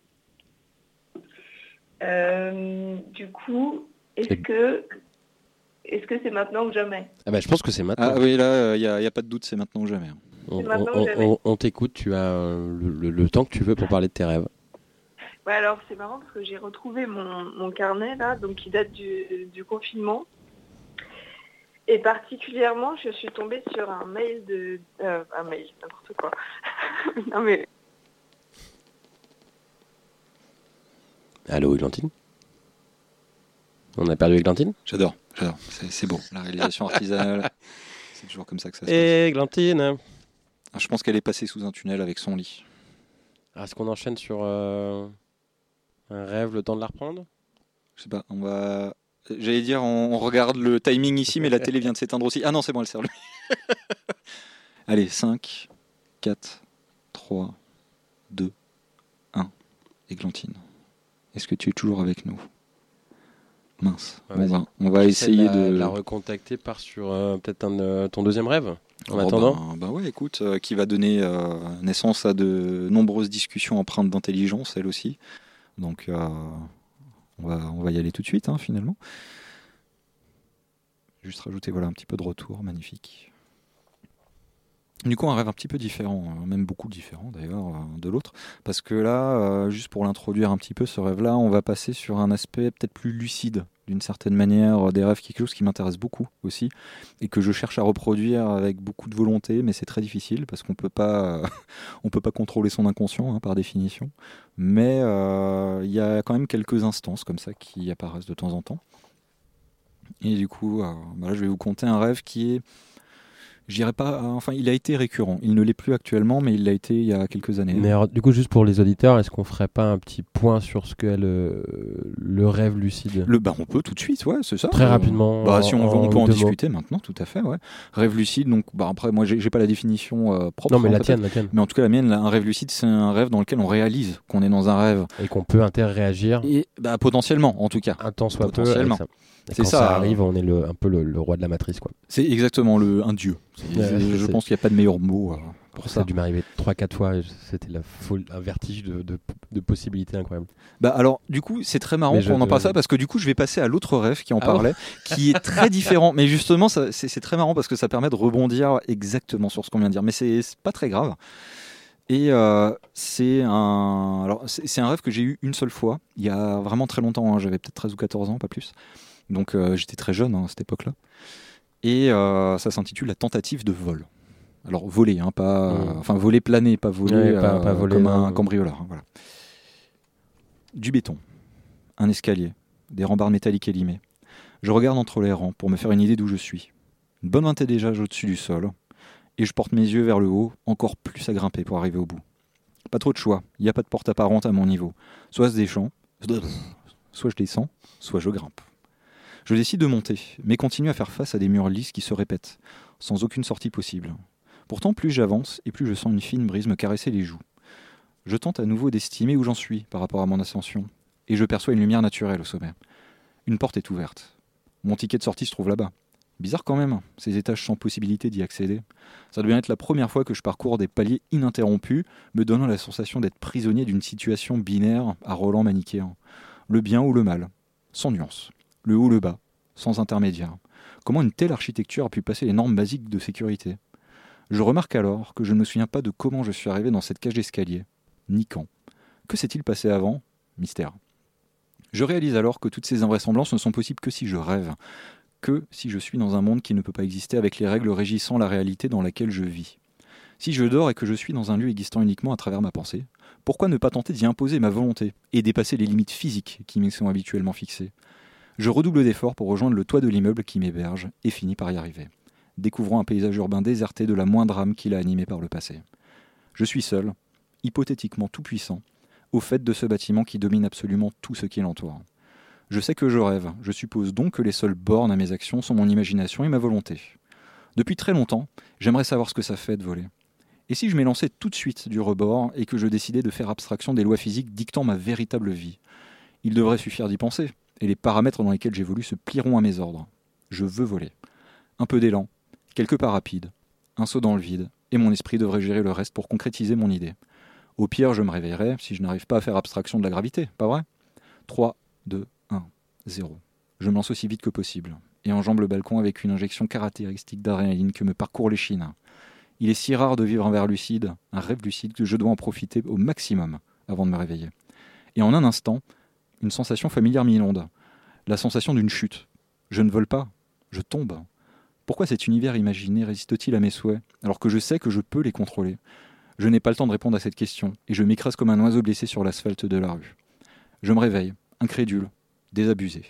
Euh, du coup, est-ce Et- que est-ce que c'est maintenant ou jamais? Ah bah, je pense que c'est maintenant. Ah oui, là, il n'y a, y a pas de doute, c'est maintenant ou jamais. on c'est maintenant on- ou jamais. on- on t'écoute, tu as euh, le, le- le temps que tu veux pour parler de tes rêves. Ouais, alors c'est marrant parce que j'ai retrouvé mon, mon carnet là, donc qui date du, du confinement. Et particulièrement, je suis tombée sur un mail de... Euh, un mail, n'importe quoi. non mais... Allô Églantine. On a perdu Églantine. J'adore, j'adore. C'est, c'est beau. La réalisation artisanale, c'est toujours comme ça que ça se passe. Églantine. Ah, je pense qu'elle est passée sous un tunnel avec son lit. Ah, est-ce qu'on enchaîne sur euh, un rêve, le temps de la reprendre? Je sais pas, on va... J'allais dire, on, on regarde le timing ici, mais la télé vient de s'éteindre aussi. Ah non, c'est bon, elle sert lui. Allez, cinq, quatre, trois, deux, un. Églantine, est-ce que tu es toujours avec nous? Mince, Ouais, on vas-y. va, on va J'essaie essayer de la, de... la recontacter par sur euh, peut-être un, euh, ton deuxième rêve. En Oh, attendant. ben, ben ouais, écoute, euh, qui va donner euh, naissance à de nombreuses discussions empreintes d'intelligence, elle aussi. Donc, euh, on, va, on va y aller tout de suite, hein, finalement. Juste rajouter voilà, un petit peu de retour, magnifique. Du coup, un rêve un petit peu différent, hein, même beaucoup différent d'ailleurs euh, de l'autre, parce que là, euh, juste pour l'introduire un petit peu, ce rêve-là, on va passer sur un aspect peut-être plus lucide, d'une certaine manière, euh, des rêves, quelque chose qui m'intéresse beaucoup aussi, et que je cherche à reproduire avec beaucoup de volonté, mais c'est très difficile, parce qu'on peut pas, on peut pas contrôler son inconscient, hein, par définition, mais euh, il y a quand même quelques instances comme ça qui apparaissent de temps en temps. Et du coup, euh, bah là, je vais vous conter un rêve qui est... Je dirais pas, enfin, il a été récurrent. Il ne l'est plus actuellement, mais il l'a été il y a quelques années. Mais alors, du coup, juste pour les auditeurs, est-ce qu'on ferait pas un petit point sur ce qu'est le, le rêve lucide? Le, bah, on peut tout de suite, ouais, c'est ça. Très Euh, rapidement, Bah, en- si on veut, on en peut en deux discuter maintenant, tout à fait, ouais. Rêve lucide, donc, bah, après, moi, j'ai, j'ai pas la définition euh, propre. Non, mais hein, la peut-être. tienne, la tienne. Mais en tout cas, la mienne, là, un rêve lucide, c'est un rêve dans lequel on réalise qu'on est dans un rêve. Et qu'on peut interréagir Et, bah, potentiellement, en tout cas. un temps soit peu. Potentiellement. avec ça. Et C'est quand ça, ça euh, arrive, on est le, un peu le, le roi de la matrice, quoi. C'est exactement le, un dieu. C'est- Ouais, je je c'est- pense qu'il n'y a pas de meilleur mot euh, pour Ça a ça. dû m'arriver trois quatre fois. et C'était la folle, un vertige de, de, de possibilités incroyables. Bah alors, du coup, c'est très marrant Mais je qu'on en te- parle ça parce que du coup, je vais passer à l'autre rêve qui en Ah bon parlait, qui est très différent. Mais justement, ça- c'est c'est très marrant parce que ça permet de rebondir exactement sur ce qu'on vient de dire. Mais c'est c'est pas très grave. Et euh, c'est un, alors c'est c'est un rêve que j'ai eu une seule fois, il y a vraiment très longtemps. hein. J'avais peut-être treize ou quatorze ans, pas plus. Donc euh, j'étais très jeune hein, à cette époque-là. Et euh, ça s'intitule La tentative de vol. Alors voler, hein, pas, Mmh. enfin voler planer, pas voler, Ouais, pas- euh, pas voler, comme non. un cambrioleur. hein, voilà. Du béton, un escalier, des rambardes métalliques élimées. Je regarde entre les rangs pour me faire une idée d'où je suis. Une bonne vingtaine déjà au-dessus du sol. Et je porte mes yeux vers le haut, encore plus à grimper pour arriver au bout. Pas trop de choix, il n'y a pas de porte apparente à mon niveau. Soit je descends, soit je descends, soit je grimpe. Je décide de monter, mais continue à faire face à des murs lisses qui se répètent, sans aucune sortie possible. Pourtant, plus j'avance, et plus je sens une fine brise me caresser les joues. Je tente à nouveau d'estimer où j'en suis par rapport à mon ascension, et je perçois une lumière naturelle au sommet. Une porte est ouverte. Mon ticket de sortie se trouve là-bas. Bizarre quand même, ces étages sans possibilité d'y accéder. Ça doit bien être la première fois que je parcours des paliers ininterrompus, me donnant la sensation d'être prisonnier d'une situation binaire à Roland manichéen. Le bien ou le mal, sans nuance. Le haut, le bas, sans intermédiaire. Comment une telle architecture a pu passer les normes basiques de sécurité ? Je remarque alors que je ne me souviens pas de comment je suis arrivé dans cette cage d'escalier, ni quand. Que s'est-il passé avant ? Mystère. Je réalise alors que toutes ces invraisemblances ne sont possibles que si je rêve, que si je suis dans un monde qui ne peut pas exister avec les règles régissant la réalité dans laquelle je vis. Si je dors et que je suis dans un lieu existant uniquement à travers ma pensée, pourquoi ne pas tenter d'y imposer ma volonté et dépasser les limites physiques qui m'y sont habituellement fixées ? Je redouble d'efforts pour rejoindre le toit de l'immeuble qui m'héberge et finis par y arriver, découvrant un paysage urbain déserté de la moindre âme qui l'a animé par le passé. Je suis seul, hypothétiquement tout puissant, au fait de ce bâtiment qui domine absolument tout ce qui l'entoure. Je sais que je rêve, je suppose donc que les seules bornes à mes actions sont mon imagination et ma volonté. Depuis très longtemps, j'aimerais savoir ce que ça fait de voler. Et si je m'élançais tout de suite du rebord et que je décidais de faire abstraction des lois physiques dictant ma véritable vie ? Il devrait suffire d'y penser, et les paramètres dans lesquels j'évolue se plieront à mes ordres. Je veux voler. Un peu d'élan, quelques pas rapides, un saut dans le vide, et mon esprit devrait gérer le reste pour concrétiser mon idée. Au pire, je me réveillerai si je n'arrive pas à faire abstraction de la gravité, pas vrai ? trois, deux, un, zéro. Je me lance aussi vite que possible, et enjambe le balcon avec une injection caractéristique d'adrénaline que me parcourt l'échine. Il est si rare de vivre un rêve lucide, un rêve lucide, que je dois en profiter au maximum avant de me réveiller. Et en un instant, une sensation familière m'inonde. La sensation d'une chute. Je ne vole pas, je tombe. Pourquoi cet univers imaginé résiste-t-il à mes souhaits, alors que je sais que je peux les contrôler ? Je n'ai pas le temps de répondre à cette question, et je m'écrase comme un oiseau blessé sur l'asphalte de la rue. Je me réveille, incrédule, désabusé.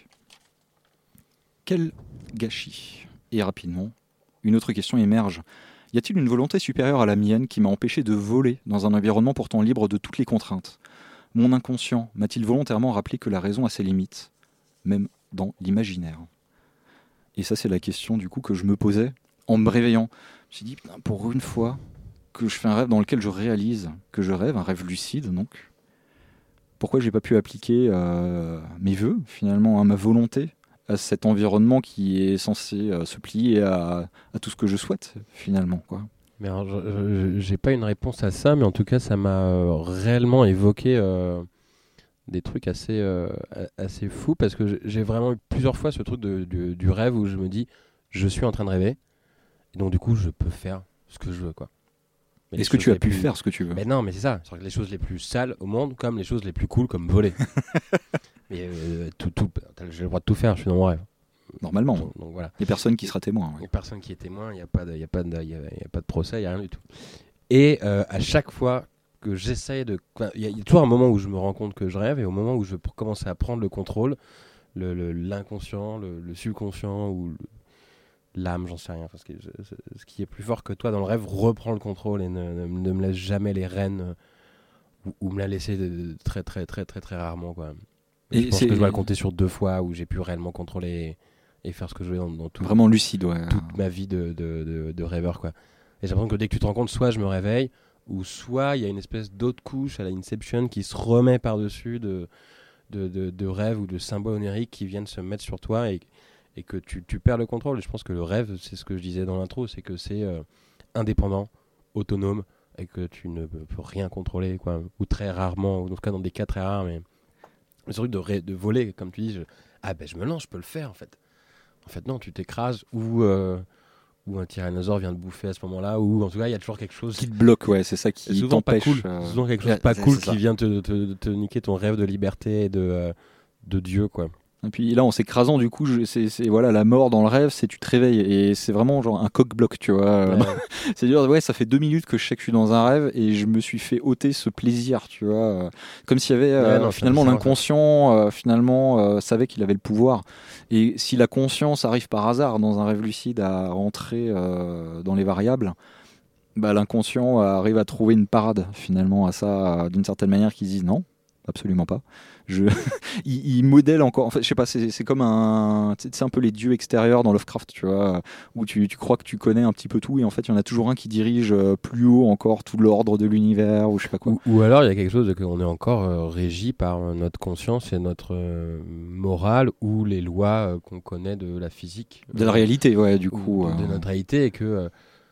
Quel gâchis ! Et rapidement, une autre question émerge. Y a-t-il une volonté supérieure à la mienne qui m'a empêché de voler dans un environnement pourtant libre de toutes les contraintes ? Mon inconscient m'a-t-il volontairement rappelé que la raison a ses limites, même dans l'imaginaire ? Et ça, c'est la question du coup que je me posais en me réveillant. Je me suis dit, putain, pour une fois que je fais un rêve dans lequel je réalise que je rêve, un rêve lucide donc, pourquoi j'ai pas pu appliquer euh, mes vœux, finalement, à ma volonté, à cet environnement qui est censé euh, se plier à, à tout ce que je souhaite, finalement, quoi. Mais alors, je- je- j'ai pas une réponse à ça, mais en tout cas, ça m'a euh, réellement évoqué euh, des trucs assez, euh, a- assez fous, parce que j'ai- j'ai vraiment eu plusieurs fois ce truc de, du, du rêve où je me dis, je suis en train de rêver, et donc du coup, je peux faire ce que je veux, quoi. Mais les Est-ce que choses tu as les pu plus- faire ce que tu veux ? Mais non, mais c'est ça. C'est les choses les plus sales au monde, comme les choses les plus cool, comme voler. Mais euh, tout, tout, t'as- j'ai le droit de tout faire, je suis dans mon rêve. Normalement. Donc, donc voilà. Les personnes qui sera témoin. Il Ouais. n'y a personne qui est témoin, il n'y a, pas de- y a, pas de- y a, y a pas de procès, il n'y a rien du tout. Et euh, à chaque fois que j'essaye de... Il y, a- y a toujours un moment où je me rends compte que je rêve, et au moment où je pour commencer à prendre le contrôle, le, le- l'inconscient, le, le subconscient, ou le- l'âme, j'en sais rien. Parce que je- je- ce qui est plus fort que toi dans le rêve reprend le contrôle et ne, ne- ne me laisse jamais les rênes, euh, ou, ou me l'a laissé de- de- très très très très très rarement, quoi. Et Et je pense c'est- que je dois le compter sur deux fois où j'ai pu réellement contrôler et, et faire ce que je voulais dans, dans tout, Vraiment lucide, ouais. toute ma vie de, de, de, de rêveur, quoi. Et j'ai l'impression que dès que tu te rends compte, soit je me réveille, ou soit il y a une espèce d'autre couche à la Inception qui se remet par-dessus de, de, de, de rêves ou de symboles oniriques qui viennent se mettre sur toi, et, et que tu, tu perds le contrôle. Et je pense que le rêve, c'est ce que je disais dans l'intro, c'est que c'est euh, indépendant, autonome, et que tu ne peux peux rien contrôler, quoi. Ou très rarement, ou en tout cas dans des cas très rares, mais le truc de, ré- de voler, comme tu dis, je... ah ben je me lance, je peux le faire, en fait. En fait, non, tu t'écrases, ou, euh, ou un tyrannosaure vient te bouffer à ce moment-là, ou en tout cas, il y a toujours quelque chose Qui te bloque, ouais, c'est ça c'est qui souvent pas t'empêche. cool. euh, C'est souvent quelque chose de ouais, pas c'est- cool c'est ça. qui vient te, te, te niquer ton rêve de liberté et de, euh, de Dieu, quoi. Et puis là, en s'écrasant, du coup, je- c'est, c'est voilà, la mort dans le rêve, c'est tu te réveilles et c'est vraiment genre un coq-bloc, tu vois. Ouais. C'est dur, ouais, ça fait deux minutes que je sais que je suis dans un rêve et je me suis fait ôter ce plaisir, tu vois. Comme s'il y avait euh, Ouais, non, finalement ça- ça- l'inconscient, euh, finalement, euh, savait qu'il avait le pouvoir. Et si la conscience arrive par hasard dans un rêve lucide à rentrer euh, dans les variables, bah, l'inconscient arrive à trouver une parade finalement à ça, euh, d'une certaine manière, qui se dit non, absolument pas. Je... il, il modèle encore. En fait, je sais pas, c'est, c'est comme un, c'est un peu les dieux extérieurs dans Lovecraft, tu vois, où tu, tu crois que tu connais un petit peu tout et en fait, il y en a toujours un qui dirige euh, plus haut encore tout l'ordre de l'univers ou je sais pas quoi. Ou, ou alors, il y a quelque chose de qu'on est encore euh, régi par euh, notre conscience et notre euh, morale, ou les lois euh, qu'on connaît de la physique. De la réalité, ouais, du Ou coup. de, de euh, notre réalité, et que euh,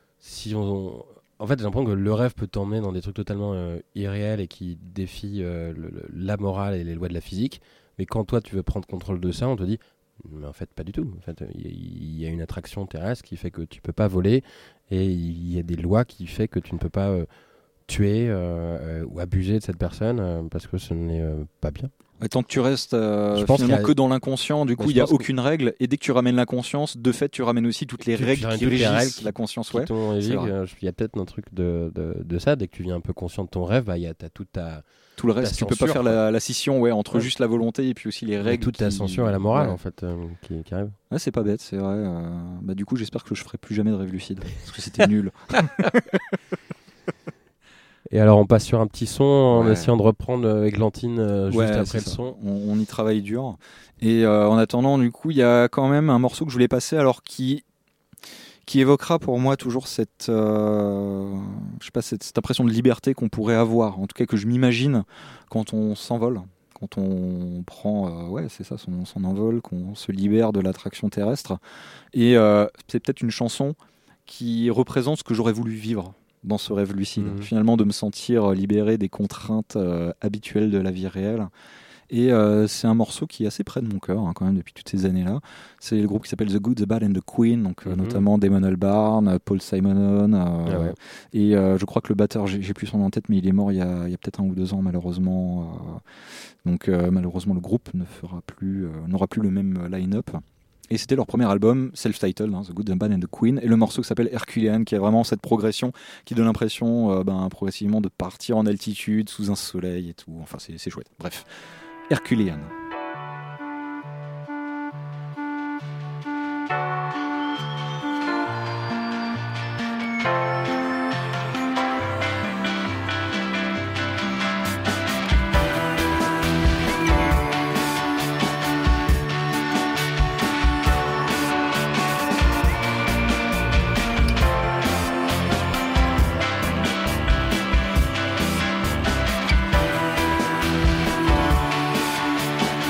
si on, on- en fait, j'ai l'impression que le rêve peut t'emmener dans des trucs totalement euh, irréels et qui défient euh, le- le- la morale et les lois de la physique. Mais quand toi, tu veux prendre contrôle de ça, on te dit Mais en fait, pas du tout. En fait, il y a une attraction terrestre qui fait que tu peux pas voler, et il y a des lois qui fait que tu ne peux pas euh, tuer euh, euh, ou abuser de cette personne euh, parce que ce n'est euh, pas bien. Et tant que tu restes euh, Je pense finalement qu'il y a- que dans l'inconscient, du Bah, coup, je il n'y a pense que- aucune règle. Et dès que tu ramènes la conscience, de fait, tu ramènes aussi toutes les Tu- tu règles ramènes qui toutes les régissent règles qui- la conscience. Qui Ouais. t'ont c'est évigue, vrai. euh, Il y a peut-être un truc de, de, de ça. Dès que tu viens un peu conscient de ton rêve, bah, il y a t'as toute ta, Tout le reste, ta tu peux pas censure, faire la, la scission ouais, entre Ouais. juste la volonté et puis aussi les règles. toute ta qui- censure et la morale Ouais. en fait euh, qui, qui arrive. Ouais, c'est pas bête, c'est vrai. euh, Bah, du coup, j'espère que je ferai plus jamais de rêve lucide parce que c'était nul. Et alors on passe sur un petit son en Ouais. essayant de reprendre euh, Églantine euh, juste Ouais, après c'est le ça. son. On, on y travaille dur. Et euh, en attendant, du coup, il y a quand même un morceau que je voulais passer, alors qui qui évoquera pour moi toujours cette, euh, je sais pas, cette, cette impression de liberté qu'on pourrait avoir, en tout cas que je m'imagine quand on s'envole, quand on prend, euh, ouais, c'est ça, son, son envol, qu'on se libère de l'attraction terrestre. Et euh, c'est peut-être une chanson qui représente ce que j'aurais voulu vivre dans ce rêve lucide. Mhm. Finalement, de me sentir libéré des contraintes euh, habituelles de la vie réelle. Et euh, c'est un morceau qui est assez près de mon cœur, hein, quand même, depuis toutes ces années-là. C'est le groupe qui s'appelle The Good, The Bad and The Queen, donc euh, Mhm. notamment Damon Albarn, euh, Paul Simonon. euh, Ah ouais. Et euh, je crois que le batteur, j'ai, j'ai plus son nom en tête, mais il est mort il y a, il y a peut-être un ou deux ans, malheureusement. euh, donc euh, malheureusement, le groupe ne fera plus, euh, n'aura plus le même line-up. Et c'était leur premier album, self-titled, hein, The Good, The Bad and The Queen, et le morceau qui s'appelle Herculean, qui a vraiment cette progression qui donne l'impression euh, ben, progressivement de partir en altitude, sous un soleil et tout. Enfin, c'est, c'est chouette. Bref, Herculean. Herculean.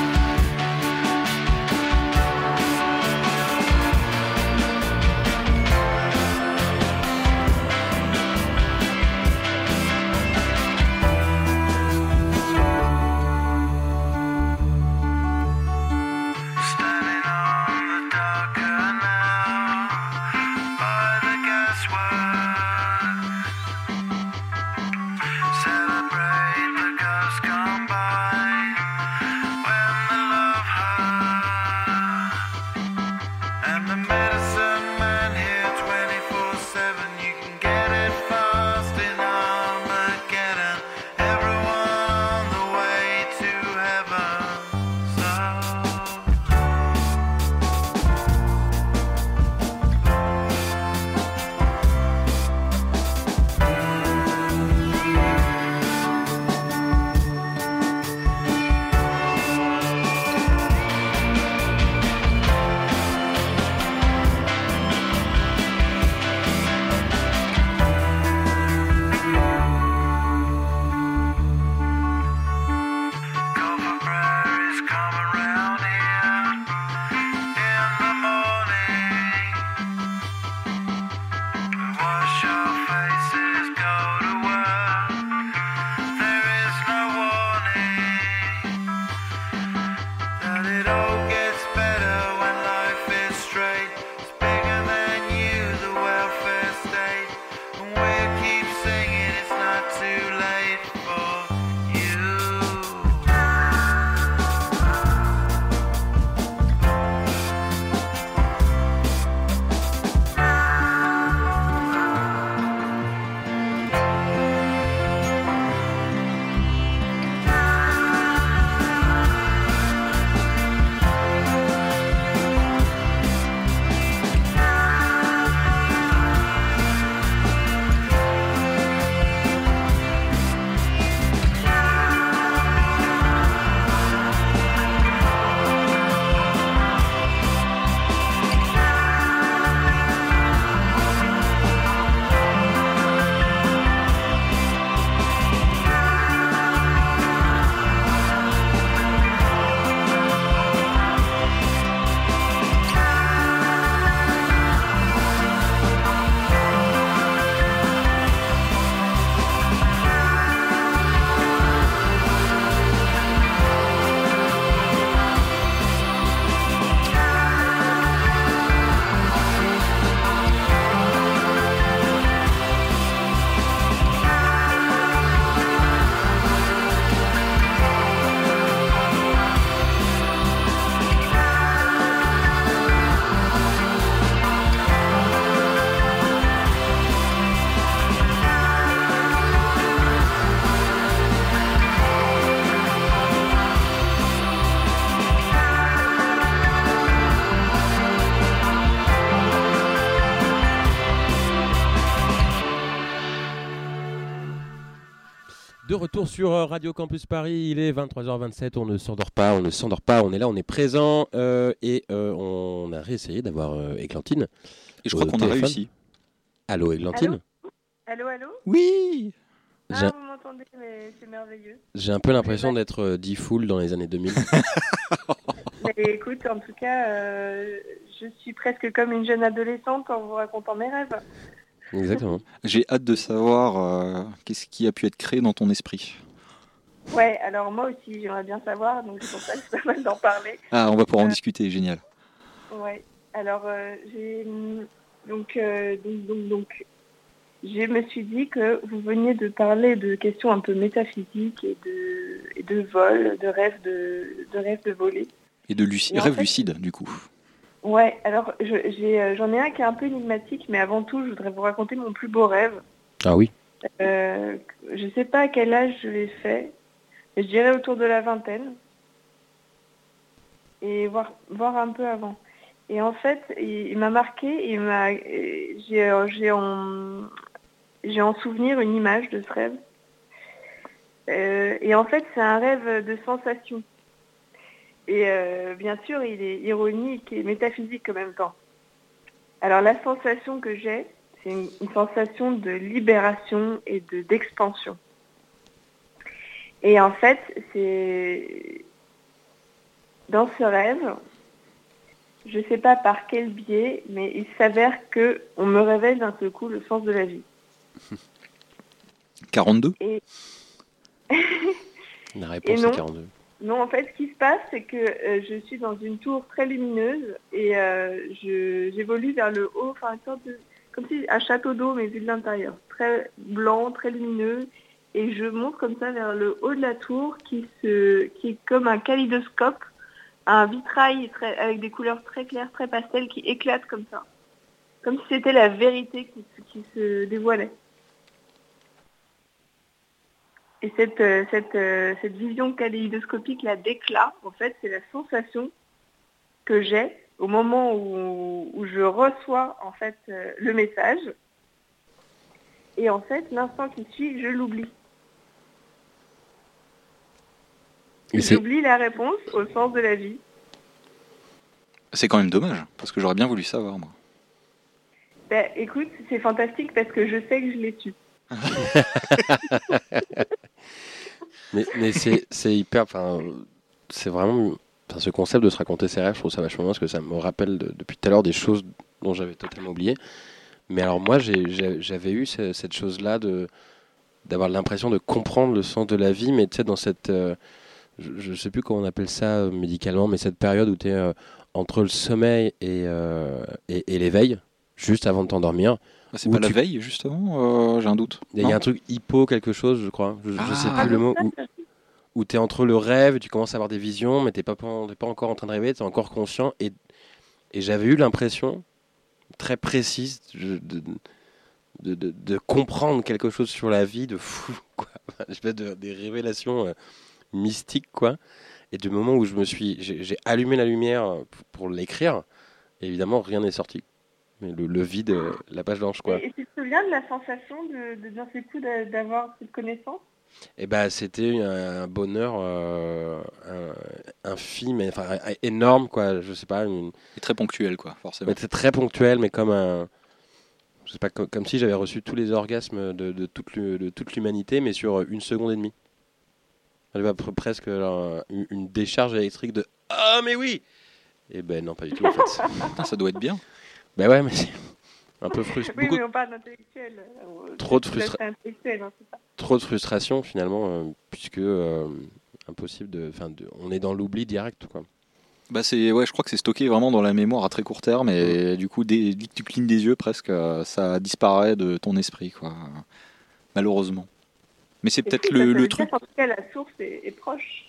De retour sur euh, Radio Campus Paris, il est vingt-trois heures vingt-sept, on ne s'endort pas, on ne s'endort pas, on est là, on est présent euh, et euh, on a réessayé d'avoir euh, Églantine. Et je au crois qu'on a téléphone. réussi. Allô Églantine. Allô, allô Oui. J'ai, Ah, vous m'entendez, mais c'est merveilleux. j'ai un peu l'impression d'être euh, dit full dans les années deux mille. Mais écoute, en tout cas, euh, je suis presque comme une jeune adolescente en vous racontant mes rêves. Exactement. J'ai hâte de savoir euh, qu'est-ce qui a pu être créé dans ton esprit. Ouais, alors moi aussi, j'aimerais bien savoir, donc c'est pour ça que c'est pas mal d'en parler. Ah, on va pouvoir en Euh, discuter, génial. Ouais, alors euh, j'ai donc, euh, donc donc donc je me suis dit que vous veniez de parler de questions un peu métaphysiques et de et de vol, de rêves de de rêves de voler. Et de luci- Et en rêve fait- lucide, du coup. Ouais, alors je, j'ai euh, j'en ai un qui est un peu énigmatique, mais avant tout, je voudrais vous raconter mon plus beau rêve. Ah oui. Euh, je sais pas à quel âge je l'ai fait, mais je dirais autour de la vingtaine et voir voir un peu avant. Et en fait, il, il m'a marqué, il m'a, euh, j'ai, euh, j'ai en, j'ai en souvenir une image de ce rêve. Euh, et en fait, c'est un rêve de sensation. Et euh, bien sûr, il est ironique et métaphysique en même temps. Alors la sensation que j'ai, c'est une, une sensation de libération et de d'expansion. Et en fait, c'est dans ce rêve, je ne sais pas par quel biais, mais il s'avère que on me révèle d'un seul coup le sens de la vie. quarante-deux. Et La réponse Et non. est quarante-deux. non, en fait, ce qui se passe, c'est que euh, je suis dans une tour très lumineuse et euh, je, j'évolue vers le haut, enfin, une sorte de, comme si un château d'eau, mais vu de l'intérieur, très blanc, très lumineux. Et je monte comme ça vers le haut de la tour qui, se, qui est comme un kaléidoscope, un vitrail très, avec des couleurs très claires, très pastel, qui éclate comme ça. Comme si c'était la vérité qui, qui se dévoilait. Et cette, euh, cette, euh, cette vision kaléidoscopique, là, d'éclat, en fait, c'est la sensation que j'ai au moment où, où je reçois, en fait, euh, le message. Et en fait, l'instant qui suit, je l'oublie. Et c'est- J'oublie la réponse au sens de la vie. C'est quand même dommage, parce que j'aurais bien voulu savoir, moi. Ben, écoute, c'est fantastique parce que je sais que je l'ai su. Mais, mais c'est, c'est hyper. Enfin, c'est vraiment. Enfin, ce concept de se raconter ses rêves, je trouve ça vachement bien parce que ça me rappelle de- depuis tout à l'heure des choses dont j'avais totalement oublié. Mais alors, moi, j'ai, j'ai- j'avais eu ce- cette chose-là de, d'avoir l'impression de comprendre le sens de la vie, mais tu sais, dans cette. euh, je ne sais plus comment on appelle ça euh, médicalement, mais cette période où tu es entre le sommeil et, euh, et, et l'éveil, juste avant de t'endormir. Ah, c'est Où pas la tu- veille, justement euh, J'ai un doute. Il y a Non un truc hypo quelque chose, je crois. Je, je sais Ah. plus le mot. Où, où tu es entre le rêve, tu commences à avoir des visions, mais tu n'es pas, t'es pas encore en train de rêver, tu es encore conscient. Et, et j'avais eu l'impression, très précise, de, de, de, de- de comprendre quelque chose sur la vie de fou, quoi. Je fais de, des révélations euh, mystiques, quoi. Et du moment où je me suis, j'ai, j'ai allumé la lumière pour, pour l'écrire, et évidemment, rien n'est sorti. Mais le, le vide, euh, la page blanche, quoi. Et, et tu te souviens de la sensation de, de d'un seul coup d'a- d'avoir cette connaissance? Et ben c'était un, un bonheur euh, un, infime, et- enfin un- énorme, quoi. Je sais pas, une, Et très ponctuel, quoi, forcément. mais c'est très ponctuel, mais comme un, je sais pas, comme, comme si j'avais reçu tous les orgasmes de, de toute l'hu- de toute l'humanité, mais sur une seconde et demie. J'avais à peu près presque genre, une, une décharge électrique de ah mais oui. Et ben non, pas du tout en fait. Putain, ça doit être bien. Ben ouais, mais c'est un peu frustrant. Oui, Beaucoup, mais on parle d'intellectuel. euh, Trop de tout à fait frustra- intellectuel, hein, c'est ça. trop de frustration finalement, euh, puisque euh, impossible de, enfin, de, on est dans l'oubli direct, quoi. Bah c'est, ouais, je crois que c'est stocké vraiment dans la mémoire à très court terme et du coup, dès, dès que tu clignes des yeux, presque, euh, ça disparaît de ton esprit, quoi. Malheureusement. Mais c'est Et peut-être puis, ça le, veut le dire truc. qu'en tout cas, la source est, est proche.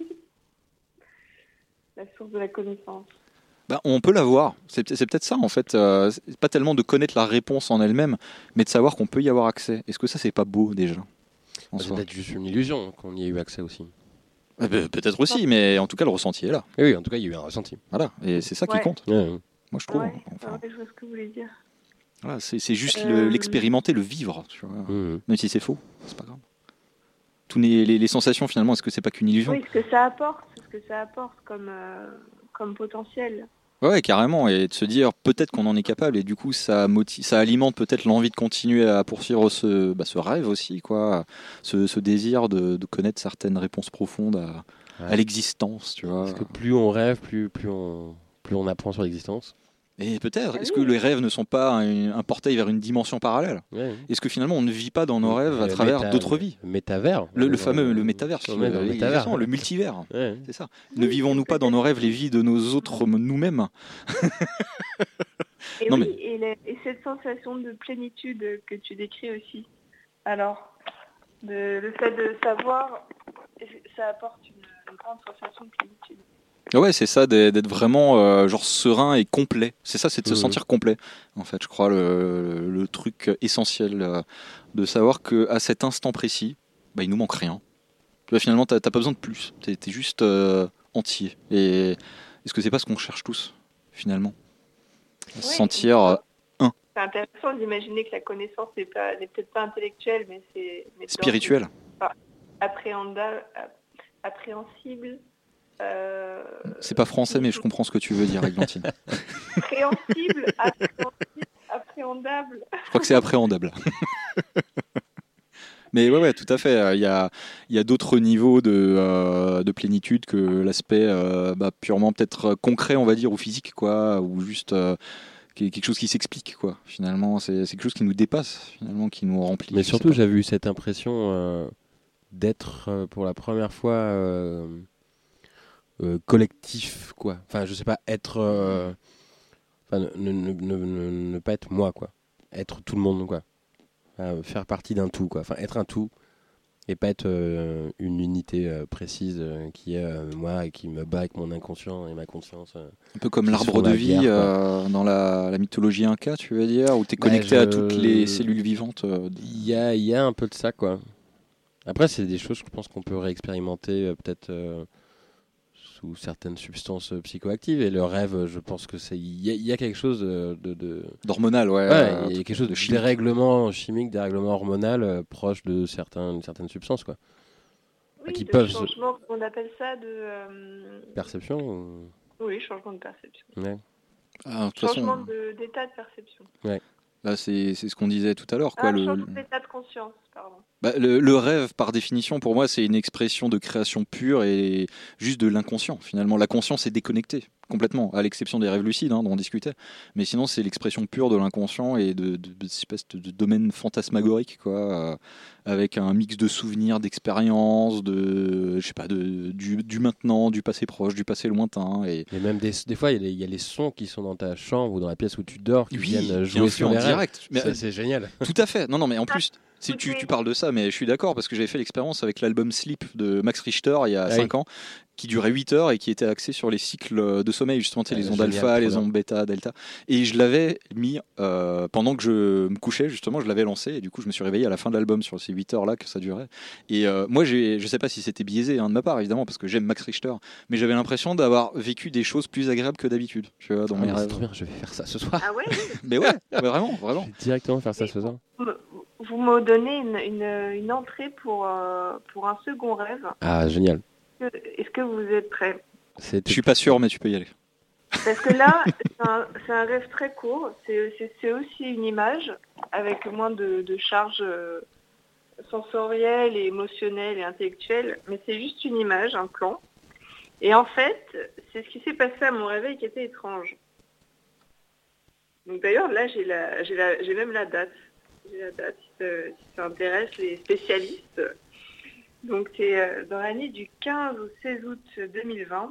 La source de la connaissance. Bah, on peut l'avoir. C'est, c'est peut-être ça en fait. Euh, c'est pas tellement de connaître la réponse en elle-même, mais de savoir qu'on peut y avoir accès. Est-ce que ça c'est pas beau déjà en C'est soi peut-être juste une illusion qu'on y ait eu accès aussi. Eh ben, peut-être aussi, mais en tout cas le ressenti est là. Et oui, en tout cas, il y a eu un ressenti. Voilà, et c'est ça qui Ouais. compte. Ouais, ouais. Moi je trouve. Ouais, Enfin, ouais, je vois ce que vous voulez dire. voilà, c'est, c'est juste Euh, le- l'expérimenter, le vivre, tu vois. Mhm. Même si c'est faux, c'est pas grave. Tout n'est, les, les sensations, finalement, est-ce que c'est pas qu'une illusion? Oui, ce que ça apporte, ce que ça apporte comme, euh, comme potentiel. Ouais, carrément, et de se dire peut-être qu'on en est capable, et du coup ça, motive, ça alimente peut-être l'envie de continuer à poursuivre ce, bah, ce rêve aussi, quoi, ce, ce désir de, de connaître certaines réponses profondes à, Ouais. à l'existence, tu vois. Parce que plus on rêve, plus, plus, on, plus on apprend sur l'existence. Et peut-être, Ah est-ce oui. que les rêves ne sont pas un, un portail vers une dimension parallèle? Ouais. Est-ce que finalement on ne vit pas dans nos rêves à Le travers méta- d'autres vies? Le métavers. Le, le Dans- fameux le métavers, on est dans le métavers. exactement, le multivers. Ouais. C'est ça. Oui, Ne vivons-nous pas dans nos peut-être. rêves les vies de nos autres nous-mêmes? Et Non, oui, mais- et, la- et cette sensation de plénitude que tu décris aussi. Alors, de- le fait de savoir, ça apporte une, une grande sensation de plénitude. Ouais, c'est ça, d'être d'être vraiment euh, genre serein et complet. C'est ça, c'est de se Mhm. sentir complet. En fait, je crois le, le, le truc essentiel euh, de savoir que à cet instant précis, bah, il nous manque rien. Tu vois, finalement, t'as t'as pas besoin de plus. T'es t'es juste euh, entier. Et est-ce que c'est pas ce qu'on cherche tous, finalement? Se Ouais, sentir euh, C'est intéressant d'imaginer que la connaissance n'est pas, n'est peut-être pas intellectuelle, mais c'est mais spirituel. appréhendable, appréhensible. Euh, C'est pas français, mais je comprends ce que tu veux dire, Églantine. appréhensible, appréhensible, appréhendable. Je crois que c'est appréhendable. Mais ouais, ouais, tout à fait. Il y a, il y a d'autres niveaux de, euh, de plénitude que l'aspect euh, bah, purement peut-être concret, on va dire, ou physique, quoi, ou juste euh, qui est quelque chose qui s'explique, quoi. Finalement, c'est c'est quelque chose qui nous dépasse, finalement, qui nous remplit. Mais je sais surtout, pas. j'avais eu cette impression euh, d'être euh, pour la première fois euh, euh, collectif, quoi. Enfin, je sais pas, être. euh, Enfin, ne, ne, ne, ne- ne pas être moi, quoi. Être tout le monde, quoi. Enfin, faire partie d'un tout, quoi. Enfin, être un tout et pas être euh, une unité euh, précise euh, qui est euh, moi et qui me bat avec mon inconscient et ma conscience. euh. Un peu comme qui se l'arbre font de la vie bière, quoi. euh, dans la, la mythologie inca, tu veux dire, où tu es Bah, connecté à je- toutes les cellules vivantes. euh, de- Il y a, il y a un peu de ça, quoi. Après, c'est des choses, je pense, qu'on peut réexpérimenter euh, peut-être euh, sous certaines substances euh, psychoactives. Et le rêve, euh, je pense que c'est. Il y, a- il y a quelque chose de. de, de- d'hormonal, ouais. Ouais, euh, il y a quelque chose de, chimique. dérèglement chimique, dérèglement hormonal euh, proche de certains, certaines substances, quoi. Oui, Qui de peuvent se- changement, on appelle ça de... euh, Perception ou- Oui, changement de perception. Ouais. Ah, de toute façon, Changement de- d'état de perception. là, c'est c'est ce qu'on disait tout à l'heure, quoi. Ah, le, changement d'état de conscience, pardon. Bah, le, le rêve, par définition, pour moi, c'est une expression de création pure et juste de l'inconscient. Finalement, la conscience est déconnectée complètement, à l'exception des rêves lucides hein, dont on discutait. Mais sinon, c'est l'expression pure de l'inconscient et de, de, de, espèce de, de domaine fantasmagorique, quoi, euh, avec un mix de souvenirs, d'expériences, de, je sais pas, de, du, du maintenant, du passé proche, du passé lointain. Et Et même des, des fois, il y, a les- il y a les sons qui sont dans ta chambre ou dans la pièce où tu dors qui oui, viennent qui jouer sur influent les en rêves. direct. Mais, Ça, c'est génial. tout à fait. Non, non, mais en plus, si tu, tu parles de ça, mais je suis d'accord parce que j'avais fait l'expérience avec l'album Sleep de Max Richter il y a Ah cinq ans, qui durait huit heures et qui était axé sur les cycles de sommeil, justement, tu sais, Ah, les ondes génial, alpha, trop les bien. ondes bêta, delta. Et je l'avais mis euh, pendant que je me couchais, justement, je l'avais lancé et du coup, je me suis réveillé à la fin de l'album sur ces huit heures-là que ça durait. Et euh, moi, j'ai, je sais pas si c'était biaisé hein, de ma part, évidemment, parce que j'aime Max Richter, mais j'avais l'impression d'avoir vécu des choses plus agréables que d'habitude, tu vois, dans Ah, mes mais c'est rêves. trop bien, je vais faire ça ce soir. Ah ouais. Mais ouais, ouais, vraiment, vraiment. Je vais directement faire ça ce soir. Vous me donnez une, une, une entrée pour, euh, pour un second rêve. Ah, génial. Est-ce que vous êtes prêts? C'était- Je suis pas sûr, mais tu peux y aller. Parce que là, c'est un, c'est un rêve très court. C'est c'est- c'est aussi une image avec moins de, de charge euh, sensorielle et émotionnelle et intellectuelle. Mais c'est juste une image, un plan. Et en fait, c'est ce qui s'est passé à mon réveil qui était étrange. Donc d'ailleurs, là, j'ai la, j'ai la, j'ai même la date. J'ai la date si ça, si ça intéresse les spécialistes. Donc c'est euh, dans la nuit du quinze au seize août deux mille vingt.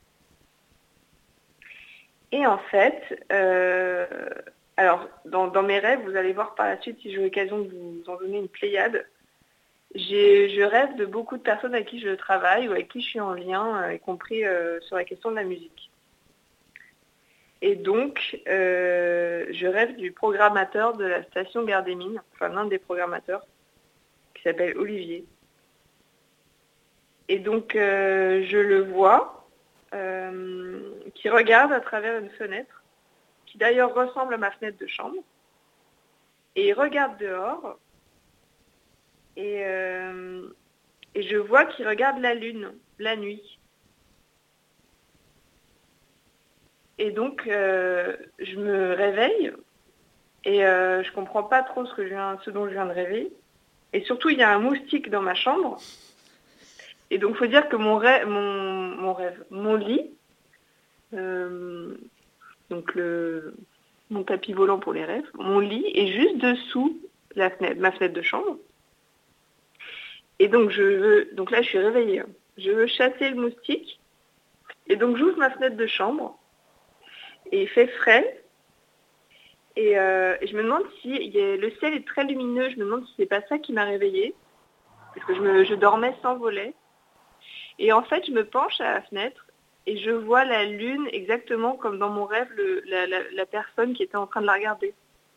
Et en fait, euh, alors dans, dans mes rêves, vous allez voir par la suite si j'ai l'occasion de vous en donner une pléiade. J'ai, je rêve de beaucoup de personnes avec qui je travaille ou avec qui je suis en lien, euh, y compris euh, sur la question de la musique. Et donc, euh, je rêve du programmateur de la station Gare des Mines, enfin l'un des programmateurs, qui s'appelle Olivier. Et donc, euh, je le vois, euh, qui regarde à travers une fenêtre, qui d'ailleurs ressemble à ma fenêtre de chambre. Et il regarde dehors, et, euh, et je vois qu'il regarde la lune la nuit. Et donc, euh, je me réveille et euh, je comprends pas trop ce, que je viens, ce dont je viens de rêver. Et surtout, il y a un moustique dans ma chambre. Et donc, il faut dire que mon rêve, mon, mon, rêve, mon lit, euh, donc le, mon tapis volant pour les rêves, mon lit est juste dessous la fenêtre, ma fenêtre de chambre. Et donc, je veux, donc là, je suis réveillée. Je veux chasser le moustique. Et donc, j'ouvre ma fenêtre de chambre. Et il fait frais. Et, euh, et je me demande si il y a, le ciel est très lumineux. Je me demande si c'est pas ça qui m'a réveillée. Parce que je, me, je dormais sans volet. Et en fait, je me penche à la fenêtre et je vois la lune exactement comme dans mon rêve, le, la, la, la personne qui était en train de la regarder.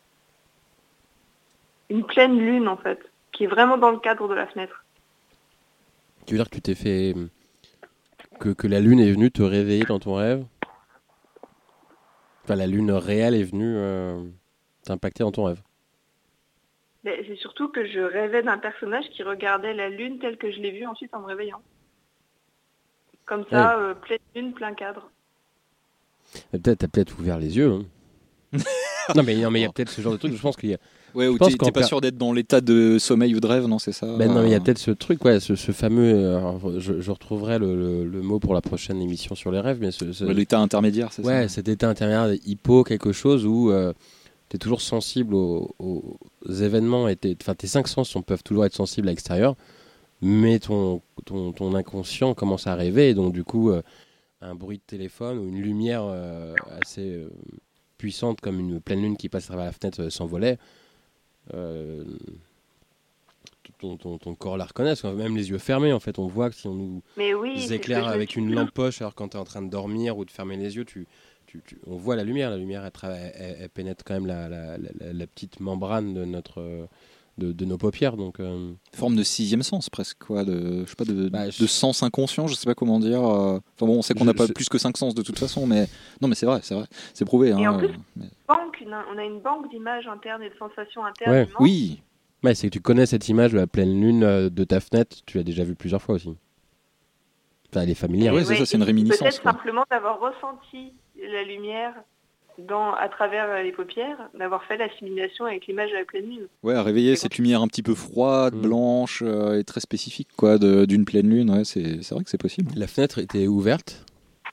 Une pleine lune, en fait, qui est vraiment dans le cadre de la fenêtre. Tu veux dire que tu t'es fait... Que, que la lune est venue te réveiller dans ton rêve? Enfin, la lune réelle est venue euh, t'impacter dans ton rêve. Mais c'est surtout que je rêvais d'un personnage qui regardait la lune telle que je l'ai vue ensuite en me réveillant. Comme ça, Ouais. euh, pleine lune, plein cadre. Mais peut-être, t'as peut-être ouvert les yeux. Hein. non, mais non, mais il y a peut-être ce genre de truc. Je pense qu'il y a. Ouais, je ou pense t'es qu'en t'es pas per- sûr d'être dans l'état de sommeil ou de rêve, non, c'est ça Ben non, mais il y a euh, peut-être ce truc, ouais, ce, ce fameux. euh, alors, je, je retrouverai le, le, le mot pour la prochaine émission sur les rêves, mais ce, ce- ouais, l'état intermédiaire, c'est ouais, ça cet état intermédiaire hypo, quelque chose où euh, tu es toujours sensible aux, aux événements, et t'es- enfin, tes cinq sens sont, peuvent toujours être sensibles à l'extérieur, mais ton, ton, ton inconscient commence à rêver, et donc du coup, euh, un bruit de téléphone ou une lumière euh, assez euh, puissante comme une pleine lune qui passe à travers la fenêtre euh, sans volet, euh, ton, ton, ton corps la reconnaît, parce que même les yeux fermés, en fait, on voit que si on nous Mais oui, c'est ce que éclaire je me avec suis une dit. lampe poche alors quand tu es en train de dormir ou de fermer les yeux, tu, tu, tu- on voit la lumière. La lumière, elle, trava- elle- elle pénètre quand même la, la- la- la petite membrane de, notre, euh, de, de nos paupières. Donc, euh, Forme de sixième sens presque, quoi, de, je sais pas, de, Bah, de je- sens inconscient, je sais pas comment dire. euh. Enfin bon, on sait qu'on Je- n'a pas je- plus que cinq sens de toute façon, mais non, mais c'est vrai, c'est vrai, c'est prouvé. Et Hein, en plus, euh, mais- banque, une- on a une banque d'images internes et de sensations internes. Ouais. immenses. Oui, ouais, c'est que tu connais cette image de la pleine lune euh, de ta fenêtre, tu l'as déjà vue plusieurs fois aussi. Enfin, elle est familière. Ouais, Et c'est ça, c'est une et réminiscence, Peut-être quoi. simplement d'avoir ressenti la lumière dans, à travers euh, les paupières, d'avoir fait l'assimilation avec l'image de la pleine lune. ouais, à réveiller C'est cette lumière un petit peu froide, Mm. blanche euh, et très spécifique, quoi, de- d'une pleine lune. Ouais, c'est c'est vrai que c'est possible. La fenêtre était ouverte.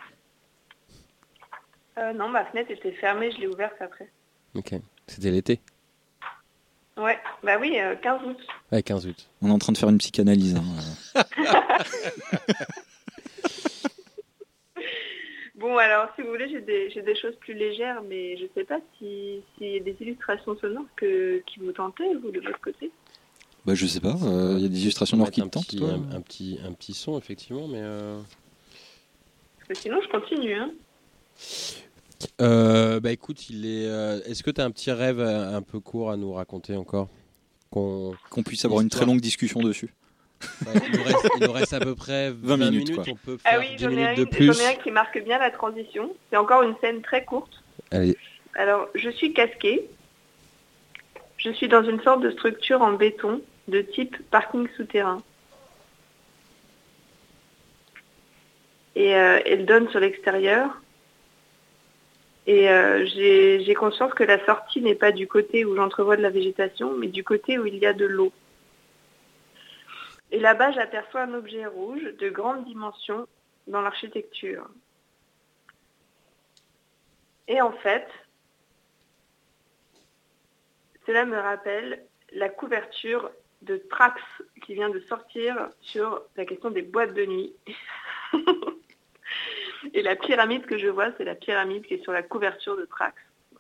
Euh, non, ma fenêtre était fermée, je l'ai ouverte après. Ok. C'était l'été. Ouais, bah oui, euh, quinze août. Ouais, quinze août. On est en train de faire une psychanalyse. hein. Bon, alors, si vous voulez, j'ai des, j'ai des choses plus légères, mais je sais pas si- s'il y a des illustrations sonores que, qui vous tentez, vous, de votre côté. Bah, je sais pas, euh, il y a des illustrations On va noires qui te mettre un tentent, petit, toi un, un petit, un petit son, effectivement, mais. euh, Parce que sinon, je continue. Hein. Euh, bah écoute, il est. euh, Est-ce que tu as un petit rêve euh, un peu court à nous raconter encore? Qu'on. Qu'on puisse avoir une très longue discussion dessus. Ouais, il, nous reste, il nous reste à peu près vingt, vingt minutes, minutes. quoi. On peut faire Ah oui, dix j'en ai, minutes un, de j'en plus. ai un qui marque bien la transition. C'est encore une scène très courte. Allez. Alors, je suis casquée. Je suis dans une sorte de structure en béton de type parking souterrain. Et euh, elle donne sur l'extérieur. Et euh, j'ai, j'ai conscience que la sortie n'est pas du côté où j'entrevois de la végétation, mais du côté où il y a de l'eau. Et là-bas, j'aperçois un objet rouge de grande dimension dans l'architecture. Et en fait, cela me rappelle la couverture de Trax qui vient de sortir sur la question des boîtes de nuit. Et la pyramide que je vois, c'est la pyramide qui est sur la couverture de Trax.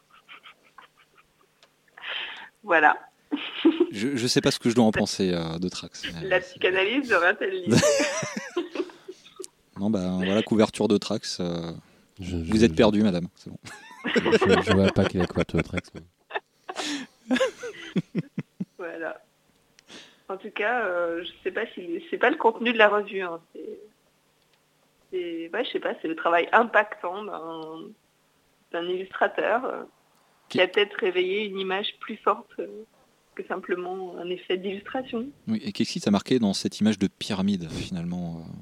Voilà. Je, je sais pas ce que je dois en penser euh, de Trax. mais- La psychanalyse de Raphaël Lise. Non, bah voilà, couverture de Trax. euh, Je- je- Vous êtes je- perdu, madame. C'est bon. Je, je vois pas qu'il est quoi, toi, Trax. mais- Voilà. En tout cas, euh, je sais pas si c'est pas le contenu de la revue. Hein. C'est, c'est, ouais, je sais pas, c'est le travail impactant d'un, d'un illustrateur euh, qui a peut-être réveillé une image plus forte euh, que simplement un effet d'illustration. Oui, et qu'est-ce qui t'a marqué dans cette image de pyramide, finalement euh